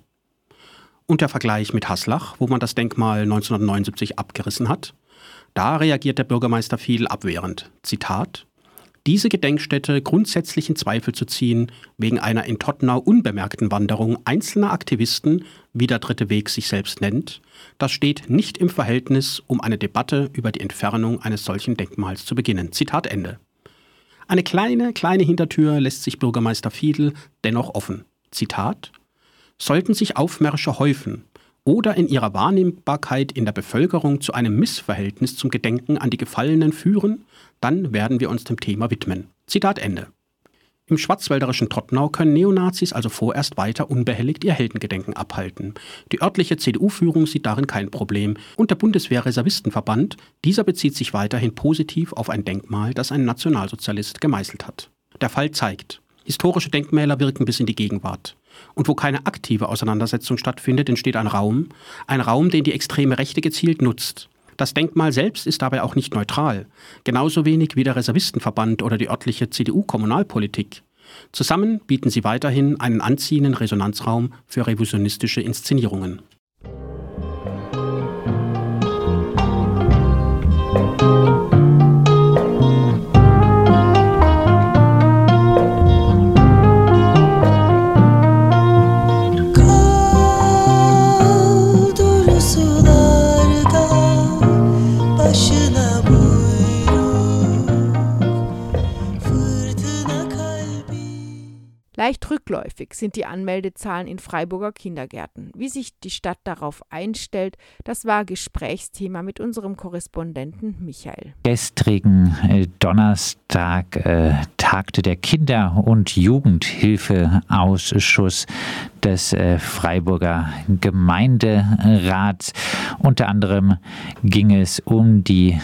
Und der Vergleich mit Haslach, wo man das Denkmal 1979 abgerissen hat? Da reagiert der Bürgermeister Fiedl abwehrend. Zitat: Diese Gedenkstätte grundsätzlich in Zweifel zu ziehen, wegen einer in Todtnau unbemerkten Wanderung einzelner Aktivisten, wie der Dritte Weg sich selbst nennt, das steht nicht im Verhältnis, um eine Debatte über die Entfernung eines solchen Denkmals zu beginnen. Zitat Ende. Eine kleine Hintertür lässt sich Bürgermeister Fiedl dennoch offen. Zitat: Sollten sich Aufmärsche häufen oder in ihrer Wahrnehmbarkeit in der Bevölkerung zu einem Missverhältnis zum Gedenken an die Gefallenen führen, dann werden wir uns dem Thema widmen. Zitat Ende. Im schwarzwälderischen Todtnau können Neonazis also vorerst weiter unbehelligt ihr Heldengedenken abhalten. Die örtliche CDU-Führung sieht darin kein Problem und der Bundeswehr-Reservistenverband, dieser bezieht sich weiterhin positiv auf ein Denkmal, das ein Nationalsozialist gemeißelt hat. Der Fall zeigt, historische Denkmäler wirken bis in die Gegenwart. Und wo keine aktive Auseinandersetzung stattfindet, entsteht ein Raum, den die extreme Rechte gezielt nutzt. Das Denkmal selbst ist dabei auch nicht neutral, genauso wenig wie der Reservistenverband oder die örtliche CDU-Kommunalpolitik. Zusammen bieten sie weiterhin einen anziehenden Resonanzraum für revisionistische Inszenierungen. Leicht Leicht rückläufig sind die Anmeldezahlen in Freiburger Kindergärten. Wie sich die Stadt darauf einstellt, das war Gesprächsthema mit unserem Korrespondenten Michael. Gestrigen Donnerstag tagte der Kinder- und Jugendhilfeausschuss des Freiburger Gemeinderats. Unter anderem ging es um die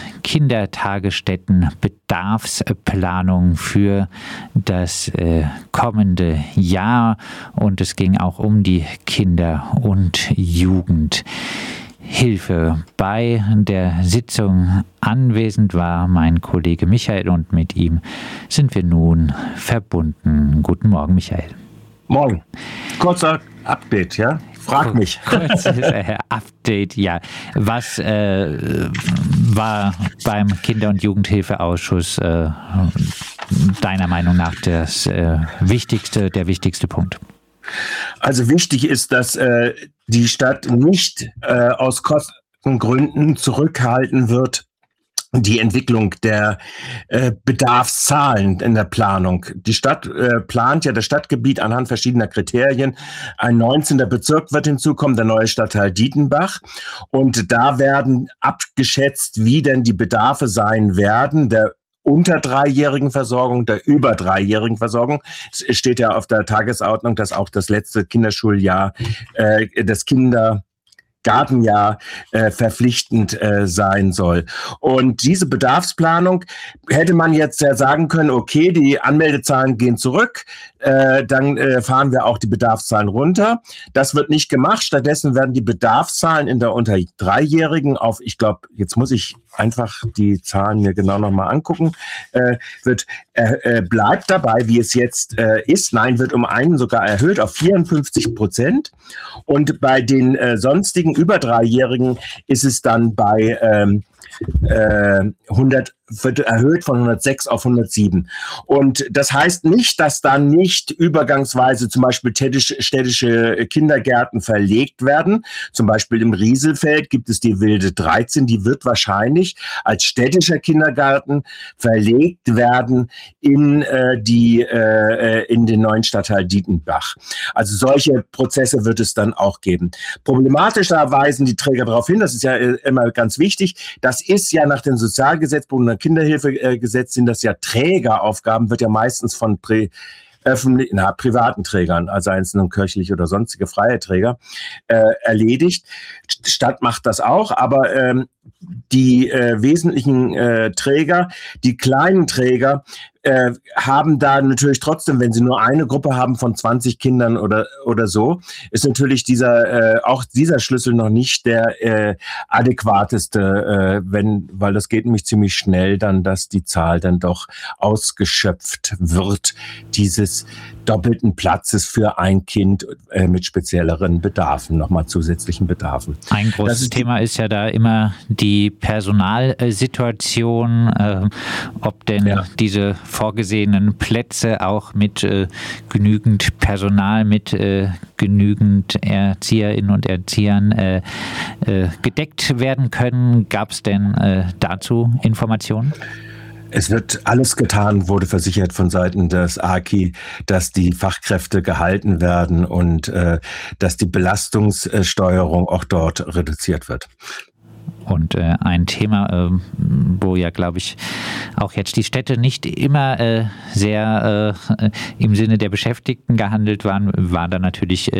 Kindertagesstätten-Bedarfsplanung für das kommende Jahr und es ging auch um die Kinder- und Jugendhilfe. Bei der Sitzung anwesend war mein Kollege Michael und mit ihm sind wir nun verbunden. Guten Morgen, Michael. Morgen. Kurzer Update, ja? Frag mich. Kurzes Update, ja. Was war beim Kinder- und Jugendhilfeausschuss deiner Meinung nach der wichtigste Punkt? Also wichtig ist, dass die Stadt nicht aus Kostengründen zurückhalten wird, die Entwicklung der Bedarfszahlen in der Planung. Die Stadt plant ja das Stadtgebiet anhand verschiedener Kriterien. Ein 19. Bezirk wird hinzukommen, der neue Stadtteil Dietenbach. Und da werden abgeschätzt, wie denn die Bedarfe sein werden, der unter 3-jährigen Versorgung, der über 3-jährigen Versorgung. Es steht ja auf der Tagesordnung, dass auch das letzte Kinderschuljahr, das Kindergartenjahr verpflichtend sein soll. Und diese Bedarfsplanung hätte man jetzt ja sagen können, okay, die Anmeldezahlen gehen zurück, dann fahren wir auch die Bedarfszahlen runter. Das wird nicht gemacht. Stattdessen werden die Bedarfszahlen in der unter 3-jährigen auf, ich glaube, jetzt muss ich einfach die Zahlen mir genau nochmal angucken, bleibt dabei, wie es jetzt ist. Nein, wird um einen sogar erhöht auf 54%. Und bei den sonstigen über 3-Jährigen ist es dann bei 100, wird erhöht von 106 auf 107. Und das heißt nicht, dass dann nicht übergangsweise zum Beispiel städtische Kindergärten verlegt werden. Zum Beispiel im Rieselfeld gibt es die Wilde 13, die wird wahrscheinlich als städtischer Kindergarten verlegt werden in den neuen Stadtteil Dietenbach. Also solche Prozesse wird es dann auch geben. Problematisch, da weisen die Träger darauf hin, das ist ja immer ganz wichtig, das ist ja nach dem Sozialgesetzbuch und Kinderhilfegesetz sind das ja Trägeraufgaben, wird ja meistens von privaten Trägern, also einzelnen kirchliche oder sonstige freie Träger, erledigt. Die Stadt macht das auch, aber die wesentlichen Träger, die kleinen Träger, haben da natürlich trotzdem, wenn sie nur eine Gruppe haben von 20 Kindern oder so, ist natürlich auch dieser Schlüssel noch nicht der adäquateste, weil das geht nämlich ziemlich schnell dann, dass die Zahl dann doch ausgeschöpft wird, dieses doppelten Platzes für ein Kind mit spezielleren Bedarfen, nochmal zusätzlichen Bedarfen. Ein großes Thema ist ja da immer die Personalsituation, ob denn diese vorgesehenen Plätze auch mit genügend Personal, mit genügend Erzieherinnen und Erziehern gedeckt werden können. Gab es denn dazu Informationen? Es wird alles getan, wurde versichert von Seiten des AKI, dass die Fachkräfte gehalten werden und dass die Belastungssteuerung auch dort reduziert wird. Und ein Thema, wo ja, glaube ich, auch jetzt die Städte nicht immer sehr im Sinne der Beschäftigten gehandelt waren, war dann natürlich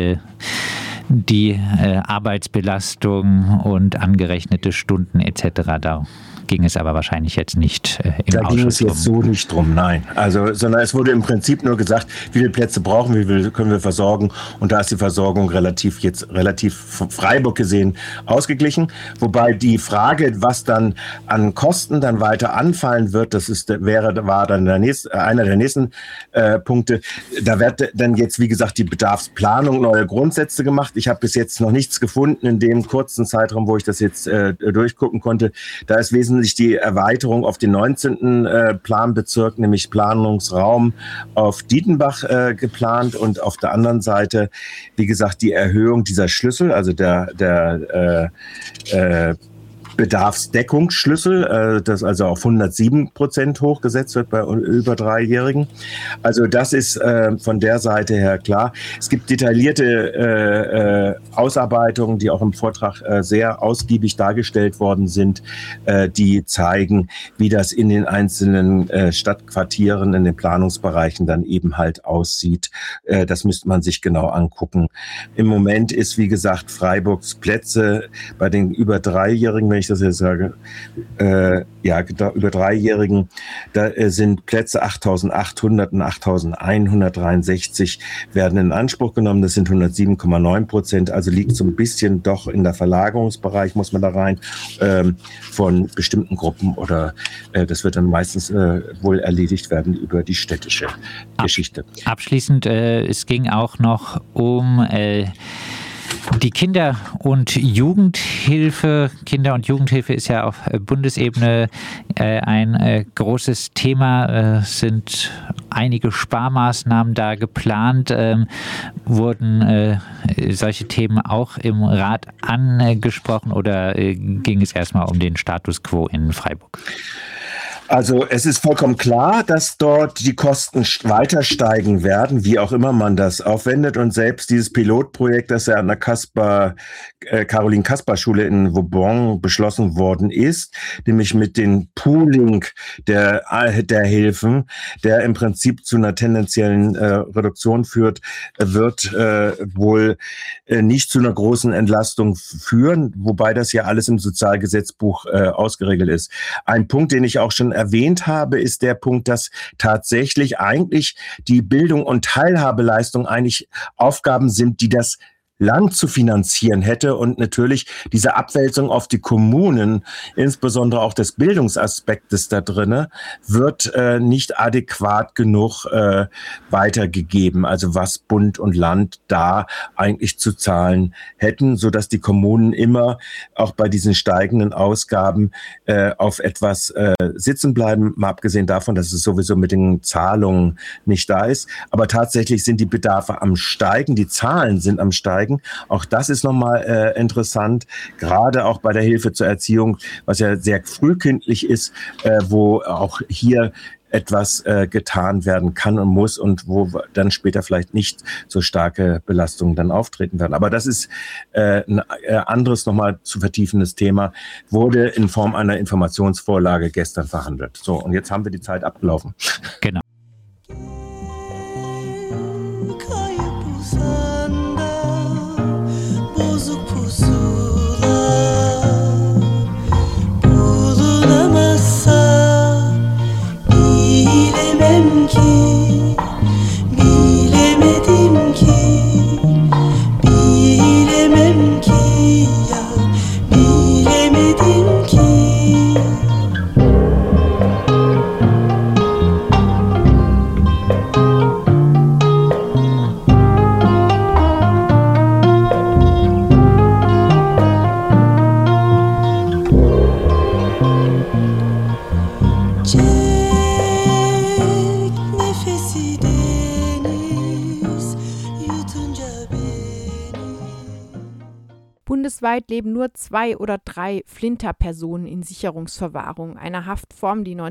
die Arbeitsbelastung und angerechnete Stunden etc. Da ging es aber wahrscheinlich jetzt nicht im Ausschuss. Da ging es jetzt so nicht drum, nein. Also, sondern es wurde im Prinzip nur gesagt, wie viele Plätze brauchen wir, wie viel können wir versorgen. Und da ist die Versorgung relativ Freiburg gesehen ausgeglichen. Wobei die Frage, was dann an Kosten dann weiter anfallen wird, war dann einer der nächsten Punkte. Da wird dann jetzt, wie gesagt, die Bedarfsplanung, neue Grundsätze gemacht. Ich habe bis jetzt noch nichts gefunden in dem kurzen Zeitraum, wo ich das jetzt durchgucken konnte. Da ist wesentlich die Erweiterung auf den 19. Planbezirk, nämlich Planungsraum auf Dietenbach geplant und auf der anderen Seite, wie gesagt, die Erhöhung dieser Schlüssel, also der Bedarfsdeckungsschlüssel, das also auf 107% hochgesetzt wird bei über 3-Jährigen. Also das ist von der Seite her klar. Es gibt detaillierte Ausarbeitungen, die auch im Vortrag sehr ausgiebig dargestellt worden sind, die zeigen, wie das in den einzelnen Stadtquartieren, in den Planungsbereichen dann eben halt aussieht. Das müsste man sich genau angucken. Im Moment ist, wie gesagt, Freiburgs Plätze bei den über 3-Jährigen, wenn ich das jetzt sage, über 3-Jährigen, da sind Plätze 8.800 und 8.163 werden in Anspruch genommen. Das sind 107,9%, also liegt so ein bisschen doch in der Verlagerungsbereich, muss man da rein, von bestimmten Gruppen oder das wird dann meistens wohl erledigt werden über die städtische Geschichte. Abschließend, es ging auch noch um die Kinder- und Jugendhilfe. Kinder- und Jugendhilfe ist ja auf Bundesebene ein großes Thema. Es sind einige Sparmaßnahmen da geplant. Wurden solche Themen auch im Rat angesprochen oder ging es erstmal um den Status quo in Freiburg? Also es ist vollkommen klar, dass dort die Kosten weiter steigen werden, wie auch immer man das aufwendet. Und selbst dieses Pilotprojekt, das ja an der Caroline-Kasper-Schule in Vauban beschlossen worden ist, nämlich mit dem Pooling der Hilfen, der im Prinzip zu einer tendenziellen Reduktion führt, wird wohl nicht zu einer großen Entlastung führen, wobei das ja alles im Sozialgesetzbuch ausgeregelt ist. Ein Punkt, den ich auch schon erwähnt habe, ist der Punkt, dass tatsächlich eigentlich die Bildung und Teilhabeleistung eigentlich Aufgaben sind, die das Land zu finanzieren hätte und natürlich diese Abwälzung auf die Kommunen, insbesondere auch des Bildungsaspektes da drinne, wird nicht adäquat genug weitergegeben. Also was Bund und Land da eigentlich zu zahlen hätten, sodass die Kommunen immer auch bei diesen steigenden Ausgaben auf etwas sitzen bleiben, mal abgesehen davon, dass es sowieso mit den Zahlungen nicht da ist. Aber tatsächlich sind die Bedarfe am Steigen, die Zahlen sind am Steigen. Auch das ist nochmal interessant, gerade auch bei der Hilfe zur Erziehung, was ja sehr frühkindlich ist, wo auch hier etwas getan werden kann und muss und wo dann später vielleicht nicht so starke Belastungen dann auftreten werden. Aber das ist ein anderes nochmal zu vertiefendes Thema, wurde in Form einer Informationsvorlage gestern verhandelt. So, und jetzt haben wir die Zeit abgelaufen. Genau. Bundesweit leben nur 2 oder 3 Flinterpersonen in Sicherungsverwahrung, einer Haftform, die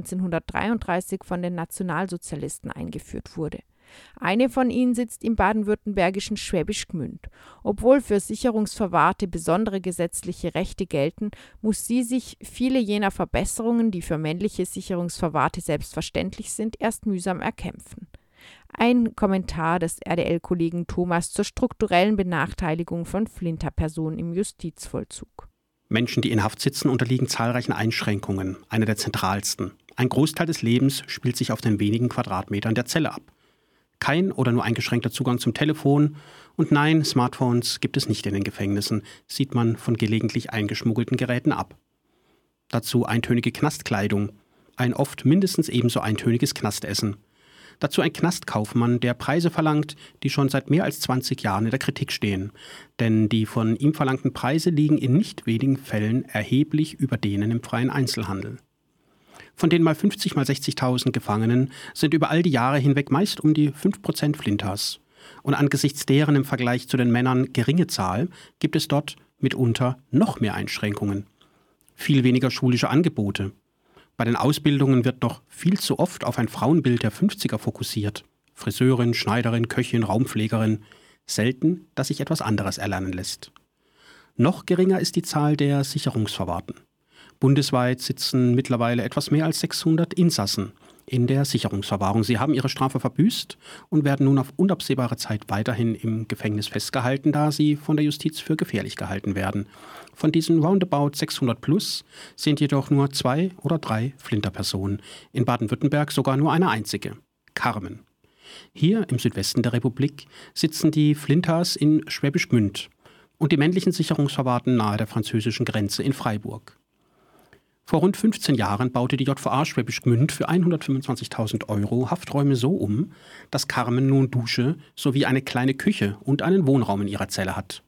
1933 von den Nationalsozialisten eingeführt wurde. Eine von ihnen sitzt im baden-württembergischen Schwäbisch Gmünd. Obwohl für Sicherungsverwahrte besondere gesetzliche Rechte gelten, muss sie sich viele jener Verbesserungen, die für männliche Sicherungsverwahrte selbstverständlich sind, erst mühsam erkämpfen. Ein Kommentar des RDL-Kollegen Thomas zur strukturellen Benachteiligung von Flinterpersonen im Justizvollzug. Menschen, die in Haft sitzen, unterliegen zahlreichen Einschränkungen, eine der zentralsten. Ein Großteil des Lebens spielt sich auf den wenigen Quadratmetern der Zelle ab. Kein oder nur eingeschränkter Zugang zum Telefon und nein, Smartphones gibt es nicht in den Gefängnissen, sieht man von gelegentlich eingeschmuggelten Geräten ab. Dazu eintönige Knastkleidung, ein oft mindestens ebenso eintöniges Knastessen. Dazu ein Knastkaufmann, der Preise verlangt, die schon seit mehr als 20 Jahren in der Kritik stehen. Denn die von ihm verlangten Preise liegen in nicht wenigen Fällen erheblich über denen im freien Einzelhandel. Von den mal 50 mal 60.000 Gefangenen sind über all die Jahre hinweg meist um die 5% Flinters. Und angesichts deren im Vergleich zu den Männern geringe Zahl gibt es dort mitunter noch mehr Einschränkungen. viel weniger schulische Angebote. Bei den Ausbildungen wird noch viel zu oft auf ein Frauenbild der 50er fokussiert. Friseurin, Schneiderin, Köchin, Raumpflegerin. Selten, dass sich etwas anderes erlernen lässt. Noch geringer ist die Zahl der Sicherungsverwahrten. Bundesweit sitzen mittlerweile etwas mehr als 600 Insassen in der Sicherungsverwahrung. Sie haben ihre Strafe verbüßt und werden nun auf unabsehbare Zeit weiterhin im Gefängnis festgehalten, da sie von der Justiz für gefährlich gehalten werden. Von diesen roundabout 600 plus sind jedoch nur 2 oder 3 Flinterpersonen. In Baden-Württemberg sogar nur eine einzige, Carmen. Hier im Südwesten der Republik sitzen die Flinters in Schwäbisch Gmünd und die männlichen Sicherungsverwahrten nahe der französischen Grenze in Freiburg. Vor rund 15 Jahren baute die JVA Schwäbisch Gmünd für 125.000 € Hafträume so um, dass Carmen nun Dusche sowie eine kleine Küche und einen Wohnraum in ihrer Zelle hat.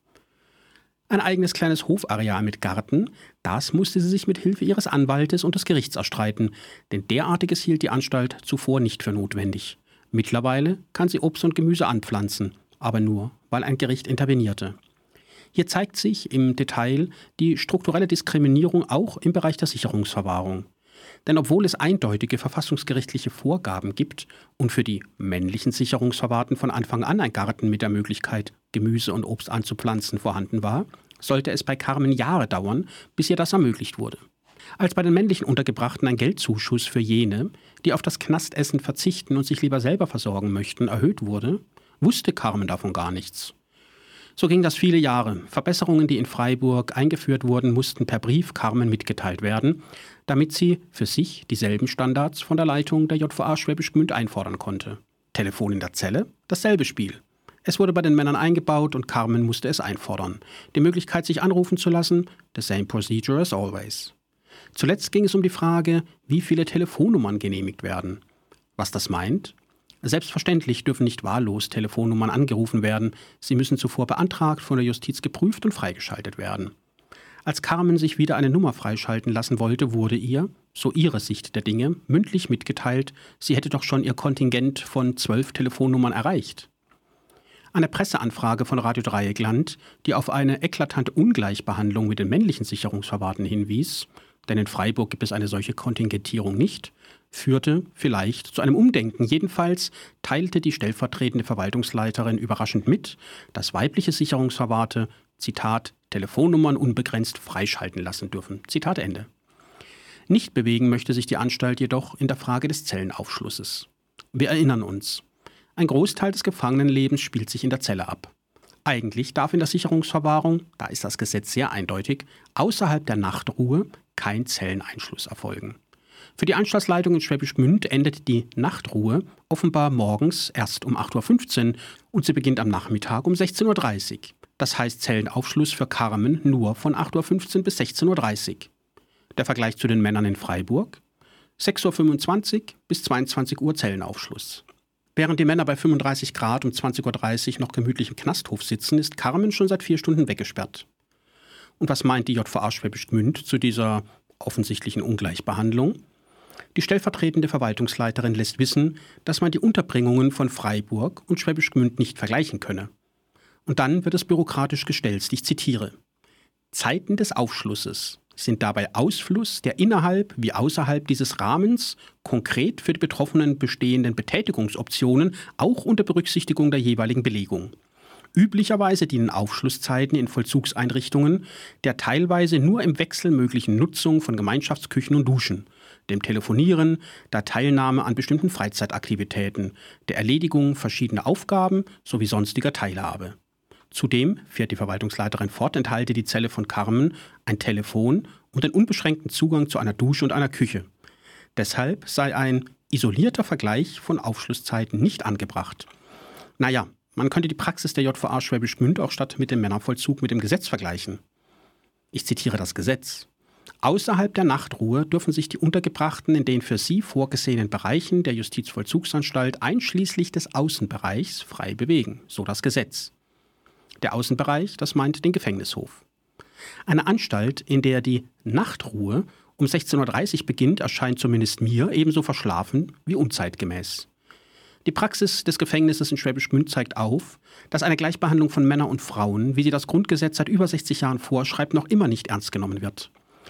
Ein eigenes kleines Hofareal mit Garten, das musste sie sich mit Hilfe ihres Anwaltes und des Gerichts erstreiten, denn derartiges hielt die Anstalt zuvor nicht für notwendig. Mittlerweile kann sie Obst und Gemüse anpflanzen, aber nur, weil ein Gericht intervenierte. Hier zeigt sich im Detail die strukturelle Diskriminierung auch im Bereich der Sicherungsverwahrung. Denn obwohl es eindeutige verfassungsgerichtliche Vorgaben gibt und für die männlichen Sicherungsverwahrten von Anfang an ein Garten mit der Möglichkeit, Gemüse und Obst anzupflanzen vorhanden war, sollte es bei Carmen Jahre dauern, bis ihr das ermöglicht wurde. Als bei den männlichen Untergebrachten ein Geldzuschuss für jene, die auf das Knastessen verzichten und sich lieber selber versorgen möchten, erhöht wurde, wusste Carmen davon gar nichts. So ging das viele Jahre. Verbesserungen, die in Freiburg eingeführt wurden, mussten per Brief Carmen mitgeteilt werden, damit sie für sich dieselben Standards von der Leitung der JVA Schwäbisch Gmünd einfordern konnte. Telefon in der Zelle, dasselbe Spiel. Es wurde bei den Männern eingebaut und Carmen musste es einfordern. Die Möglichkeit, sich anrufen zu lassen, the same procedure as always. Zuletzt ging es um die Frage, wie viele Telefonnummern genehmigt werden. Was das meint? Selbstverständlich dürfen nicht wahllos Telefonnummern angerufen werden. Sie müssen zuvor beantragt, von der Justiz geprüft und freigeschaltet werden. Als Carmen sich wieder eine Nummer freischalten lassen wollte, wurde ihr, so ihre Sicht der Dinge, mündlich mitgeteilt, sie hätte doch schon ihr Kontingent von 12 Telefonnummern erreicht. Eine Presseanfrage von Radio Dreieckland, die auf eine eklatante Ungleichbehandlung mit den männlichen Sicherungsverwahrten hinwies, denn in Freiburg gibt es eine solche Kontingentierung nicht, führte vielleicht zu einem Umdenken. Jedenfalls teilte die stellvertretende Verwaltungsleiterin überraschend mit, dass weibliche Sicherungsverwahrte, Zitat, Telefonnummern unbegrenzt freischalten lassen dürfen. Zitat Ende. Nicht bewegen möchte sich die Anstalt jedoch in der Frage des Zellenaufschlusses. Wir erinnern uns. Ein Großteil des Gefangenenlebens spielt sich in der Zelle ab. Eigentlich darf in der Sicherungsverwahrung, da ist das Gesetz sehr eindeutig, außerhalb der Nachtruhe kein Zelleneinschluss erfolgen. Für die Anstaltsleitung in Schwäbisch Gmünd endet die Nachtruhe offenbar morgens erst um 8.15 Uhr und sie beginnt am Nachmittag um 16.30 Uhr. Das heißt Zellenaufschluss für Carmen nur von 8.15 Uhr bis 16.30 Uhr. Der Vergleich zu den Männern in Freiburg: 6.25 Uhr bis 22 Uhr Zellenaufschluss. Während die Männer bei 35 Grad um 20.30 Uhr noch gemütlich im Knasthof sitzen, ist Carmen schon seit 4 Stunden weggesperrt. Und was meint die JVA Schwäbisch Gmünd zu dieser offensichtlichen Ungleichbehandlung? Die stellvertretende Verwaltungsleiterin lässt wissen, dass man die Unterbringungen von Freiburg und Schwäbisch Gmünd nicht vergleichen könne. Und dann wird es bürokratisch gestelzt, ich zitiere: Zeiten des Aufschlusses sind dabei Ausfluss der innerhalb wie außerhalb dieses Rahmens konkret für die Betroffenen bestehenden Betätigungsoptionen, auch unter Berücksichtigung der jeweiligen Belegung. Üblicherweise dienen Aufschlusszeiten in Vollzugseinrichtungen der teilweise nur im Wechsel möglichen Nutzung von Gemeinschaftsküchen und Duschen, dem Telefonieren, der Teilnahme an bestimmten Freizeitaktivitäten, der Erledigung verschiedener Aufgaben sowie sonstiger Teilhabe. Zudem, fährt die Verwaltungsleiterin fort, enthalte die Zelle von Carmen ein Telefon und den unbeschränkten Zugang zu einer Dusche und einer Küche. Deshalb sei ein isolierter Vergleich von Aufschlusszeiten nicht angebracht. Naja, man könnte die Praxis der JVA Schwäbisch Gmünd auch statt mit dem Männervollzug mit dem Gesetz vergleichen. Ich zitiere das Gesetz: Außerhalb der Nachtruhe dürfen sich die Untergebrachten in den für sie vorgesehenen Bereichen der Justizvollzugsanstalt einschließlich des Außenbereichs frei bewegen, so das Gesetz. Der Außenbereich, das meint den Gefängnishof. Eine Anstalt, in der die Nachtruhe um 16.30 Uhr beginnt, erscheint zumindest mir ebenso verschlafen wie unzeitgemäß. Die Praxis des Gefängnisses in Schwäbisch Gmünd zeigt auf, dass eine Gleichbehandlung von Männern und Frauen, wie sie das Grundgesetz seit über 60 Jahren vorschreibt, noch immer nicht ernst genommen wird.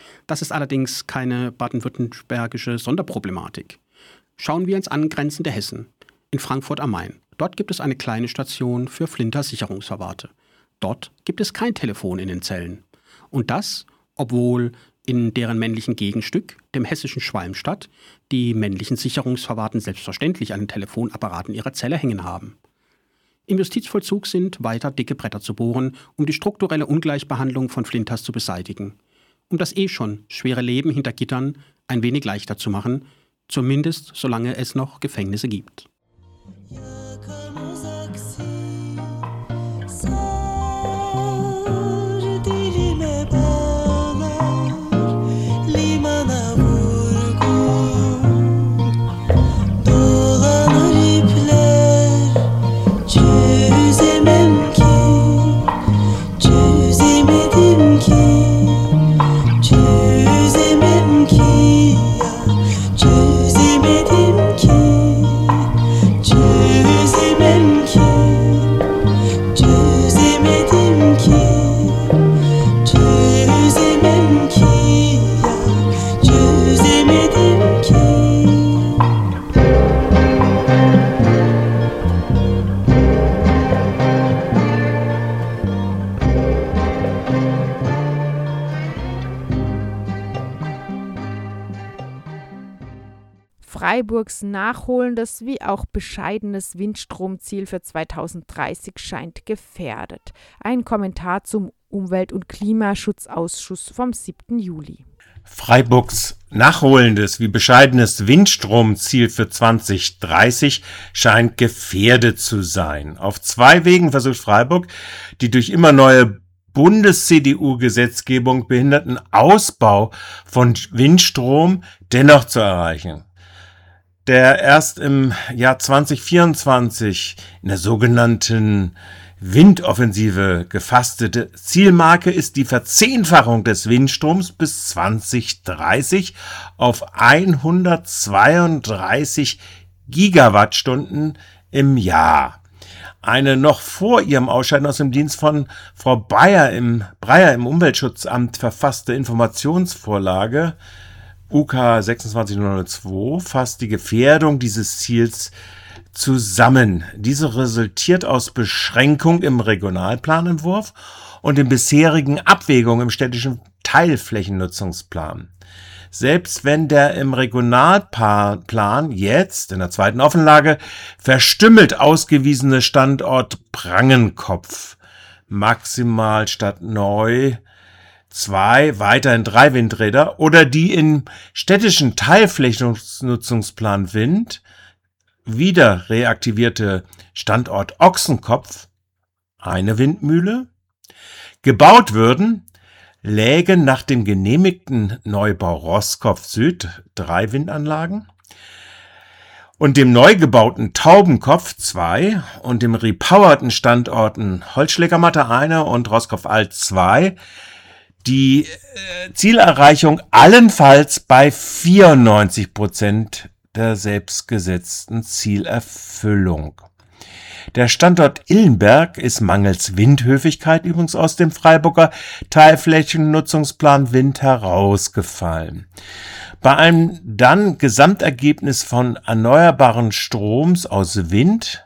Das ist allerdings keine baden-württembergische Sonderproblematik. Schauen wir ins angrenzende Hessen, in Frankfurt am Main. Dort gibt es eine kleine Station für Flinter-Sicherungsverwahrte. Dort gibt es kein Telefon in den Zellen. Und das, obwohl in deren männlichen Gegenstück, dem hessischen Schwalmstadt, die männlichen Sicherungsverwahrten selbstverständlich einen Telefonapparat in ihrer Zelle hängen haben. Im Justizvollzug sind weiter dicke Bretter zu bohren, um die strukturelle Ungleichbehandlung von Flinters zu beseitigen. Um das schon schwere Leben hinter Gittern ein wenig leichter zu machen, zumindest solange es noch Gefängnisse gibt. Freiburgs nachholendes wie auch bescheidenes Windstromziel für 2030 scheint gefährdet. Ein Kommentar zum Umwelt- und Klimaschutzausschuss vom 7. Juli. Freiburgs nachholendes wie bescheidenes Windstromziel für 2030 scheint gefährdet zu sein. Auf 2 Wegen versucht Freiburg, die durch immer neue Bundes-CDU-Gesetzgebung behinderten Ausbau von Windstrom dennoch zu erreichen. Der erst im Jahr 2024 in der sogenannten Windoffensive gefasste Zielmarke ist die Verzehnfachung des Windstroms bis 2030 auf 132 Gigawattstunden im Jahr. Eine noch vor ihrem Ausscheiden aus dem Dienst von Frau Breyer im Umweltschutzamt verfasste Informationsvorlage UK 26002 fasst die Gefährdung dieses Ziels zusammen. Diese resultiert aus Beschränkung im Regionalplanentwurf und den bisherigen Abwägungen im städtischen Teilflächennutzungsplan. Selbst wenn der im Regionalplan jetzt in der 2. Offenlage verstümmelt ausgewiesene Standort Prangenkopf maximal statt neu 2, weiterhin 3 Windräder oder die im städtischen Teilflächennutzungsplan Wind wieder reaktivierte Standort Ochsenkopf, eine Windmühle, gebaut würden, lägen nach dem genehmigten Neubau Roskopf Süd 3 Windanlagen und dem neu gebauten Taubenkopf 2 und dem repowerten Standorten Holzschlägermatte 1 und Roskopf Alt 2 die Zielerreichung allenfalls bei 94% der selbstgesetzten Zielerfüllung. Der Standort Illenberg ist mangels Windhöfigkeit übrigens aus dem Freiburger Teilflächennutzungsplan Wind herausgefallen. Bei einem dann Gesamtergebnis von erneuerbaren Stroms aus Wind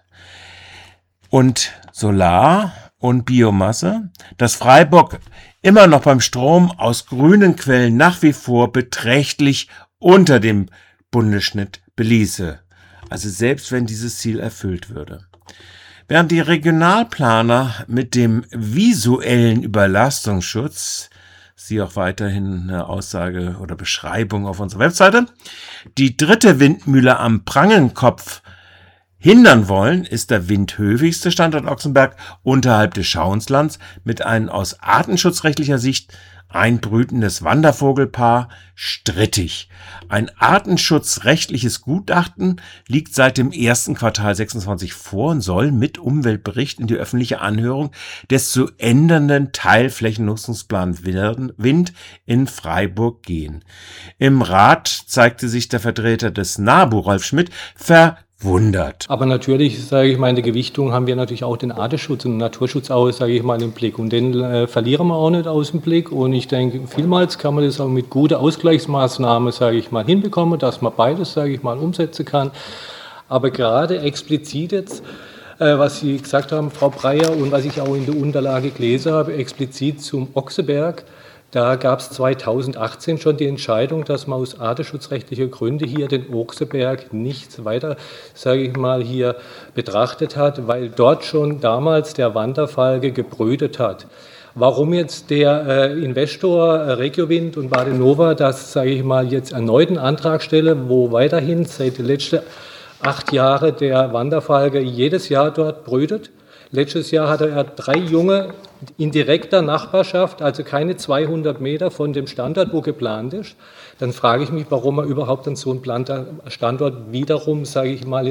und Solar und Biomasse, das Freiburg immer noch beim Strom aus grünen Quellen nach wie vor beträchtlich unter dem Bundesschnitt beließe. Also selbst wenn dieses Ziel erfüllt würde. Während die Regionalplaner mit dem visuellen Überlastungsschutz, siehe auch weiterhin eine Aussage oder Beschreibung auf unserer Webseite, die 3. Windmühle am Prangenkopf hindern wollen, ist der windhöfigste Standort Ochsenberg unterhalb des Schauinslands mit einem aus artenschutzrechtlicher Sicht einbrütendes Wandervogelpaar strittig. Ein artenschutzrechtliches Gutachten liegt seit dem 1. Quartal 26 vor und soll mit Umweltbericht in die öffentliche Anhörung des zu ändernden Teilflächennutzungsplan Wind in Freiburg gehen. Im Rat zeigte sich der Vertreter des NABU, Rolf Schmidt, wundert. Aber natürlich, sage ich mal, in der Gewichtung haben wir natürlich auch den Artenschutz und den Naturschutz auch, sage ich mal, im Blick. Und den verlieren wir auch nicht aus dem Blick. Und ich denke, vielmals kann man das auch mit guter Ausgleichsmaßnahme, sage ich mal, hinbekommen, dass man beides, sage ich mal, umsetzen kann. Aber gerade explizit jetzt, was Sie gesagt haben, Frau Breyer, und was ich auch in der Unterlage gelesen habe, explizit zum Ochseberg. Da gab es 2018 schon die Entscheidung, dass man aus artenschutzrechtlicher Gründe hier den Ochseberg nicht weiter, sage ich mal, hier betrachtet hat, weil dort schon damals der Wanderfalke gebrütet hat. Warum jetzt der Investor Regiowind und Badenova das, sage ich mal, jetzt erneut einen Antrag stelle, wo weiterhin seit den letzten 8 Jahren der Wanderfalke jedes Jahr dort brütet? Letztes Jahr hatte er 3 Junge in direkter Nachbarschaft, also keine 200 Meter von dem Standort, wo geplant ist. Dann frage ich mich, warum er überhaupt an so einen geplanten Standort wiederum, sage ich mal,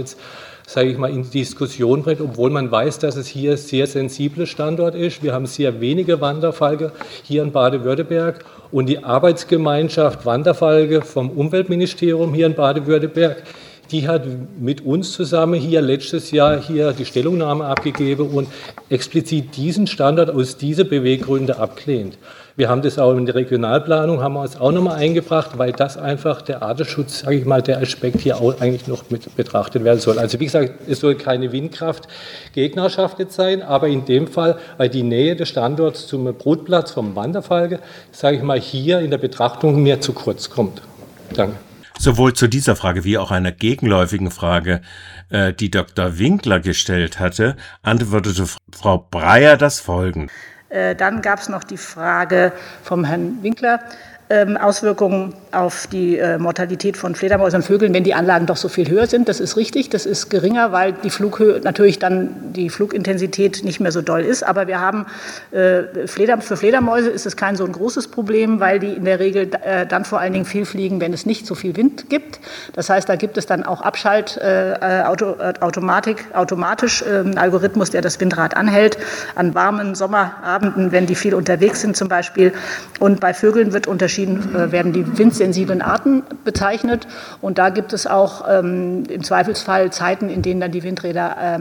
in Diskussion bringt, obwohl man weiß, dass es hier ein sehr sensibler Standort ist. Wir haben sehr wenige Wanderfalke hier in Baden-Württemberg und die Arbeitsgemeinschaft Wanderfalke vom Umweltministerium hier in Baden-Württemberg, die hat mit uns zusammen hier letztes Jahr hier die Stellungnahme abgegeben und explizit diesen Standort aus diesen Beweggründen abgelehnt. Wir haben das auch in der Regionalplanung, haben wir uns auch nochmal eingebracht, weil das einfach der Artenschutz, sage ich mal, der Aspekt hier auch eigentlich noch mit betrachtet werden soll. Also wie gesagt, es soll keine Windkraft-Gegnerschaft jetzt sein, aber in dem Fall, weil die Nähe des Standorts zum Brutplatz vom Wanderfalke, sage ich mal, hier in der Betrachtung mehr zu kurz kommt. Danke. Sowohl zu dieser Frage wie auch einer gegenläufigen Frage, die Dr. Winkler gestellt hatte, antwortete Frau Breyer das Folgende. Dann gab es noch die Frage vom Herrn Winkler, Auswirkungen auf die Mortalität von Fledermäusen und Vögeln, wenn die Anlagen doch so viel höher sind. Das ist richtig, das ist geringer, weil die Flughöhe natürlich dann die Flugintensität nicht mehr so doll ist. Aber wir haben für Fledermäuse ist es kein so ein großes Problem, weil die in der Regel dann vor allen Dingen viel fliegen, wenn es nicht so viel Wind gibt. Das heißt, da gibt es dann auch automatisch einen Algorithmus, der das Windrad anhält an warmen Sommerabenden, wenn die viel unterwegs sind zum Beispiel. Und bei Vögeln werden die windsensiblen Arten bezeichnet. Und da gibt es auch im Zweifelsfall Zeiten, in denen dann die Windräder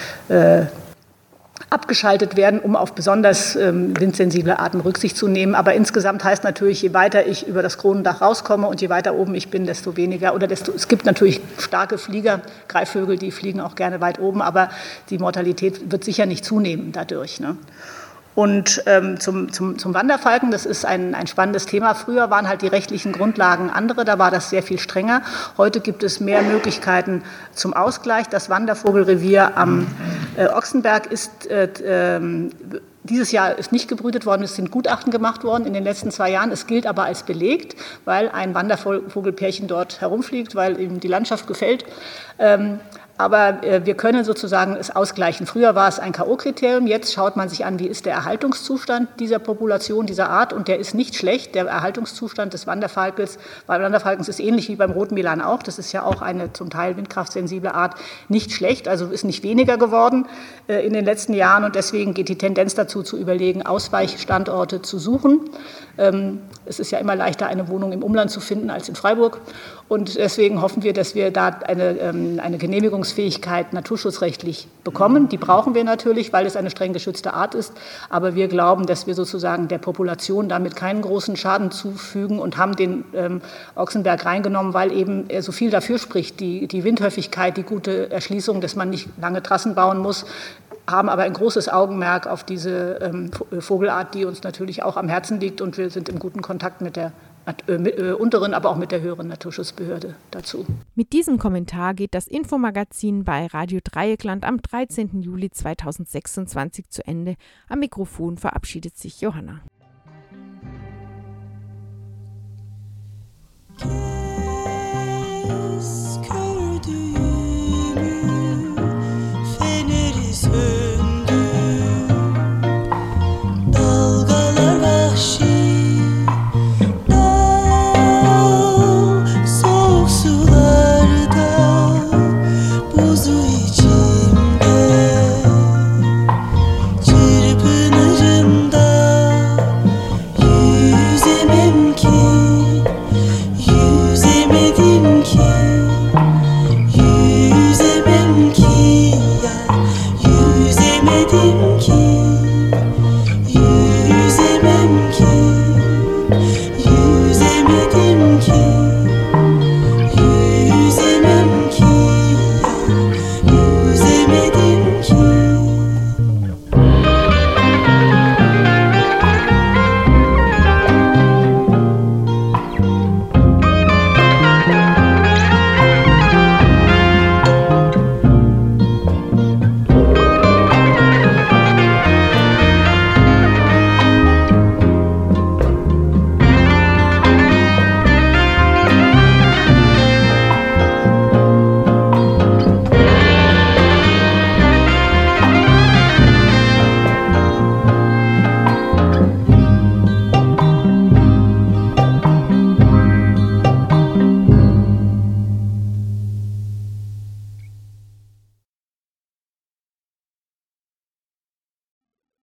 abgeschaltet werden, um auf besonders windsensible Arten Rücksicht zu nehmen. Aber insgesamt heißt natürlich, je weiter ich über das Kronendach rauskomme und je weiter oben ich bin, desto weniger. Es gibt natürlich starke Flieger, Greifvögel, die fliegen auch gerne weit oben, aber die Mortalität wird sicher nicht zunehmen dadurch, ne? Und zum Wanderfalken, das ist ein spannendes Thema. Früher waren halt die rechtlichen Grundlagen andere, da war das sehr viel strenger. Heute gibt es mehr Möglichkeiten zum Ausgleich. Das Wandervogelrevier am Ochsenberg ist dieses Jahr ist nicht gebrütet worden, es sind Gutachten gemacht worden in den letzten 2 Jahren. Es gilt aber als belegt, weil ein Wandervogelpärchen dort herumfliegt, weil ihm die Landschaft gefällt. Aber wir können sozusagen es ausgleichen. Früher war es ein K.O.-Kriterium, jetzt schaut man sich an, wie ist der Erhaltungszustand dieser Population, dieser Art, und der ist nicht schlecht. Der Erhaltungszustand des Wanderfalkens ist ähnlich wie beim Rotmilan auch. Das ist ja auch eine zum Teil windkraftsensible Art, nicht schlecht, also ist nicht weniger geworden in den letzten Jahren, und deswegen geht die Tendenz dazu zu überlegen, Ausweichstandorte zu suchen. Es ist ja immer leichter, eine Wohnung im Umland zu finden als in Freiburg, und deswegen hoffen wir, dass wir da eine Genehmigungsfähigkeit naturschutzrechtlich bekommen. Die brauchen wir natürlich, weil es eine streng geschützte Art ist, aber wir glauben, dass wir sozusagen der Population damit keinen großen Schaden zufügen und haben den Ochsenberg reingenommen, weil eben so viel dafür spricht, die Windhöfigkeit, die gute Erschließung, dass man nicht lange Trassen bauen muss, haben aber ein großes Augenmerk auf diese Vogelart, die uns natürlich auch am Herzen liegt, und wir sind im guten Kontakt mit der unteren, aber auch mit der höheren Naturschutzbehörde dazu. Mit diesem Kommentar geht das Infomagazin bei Radio Dreieckland am 13. Juli 2026 zu Ende. Am Mikrofon verabschiedet sich Johanna. Qu'est-ce que Dieu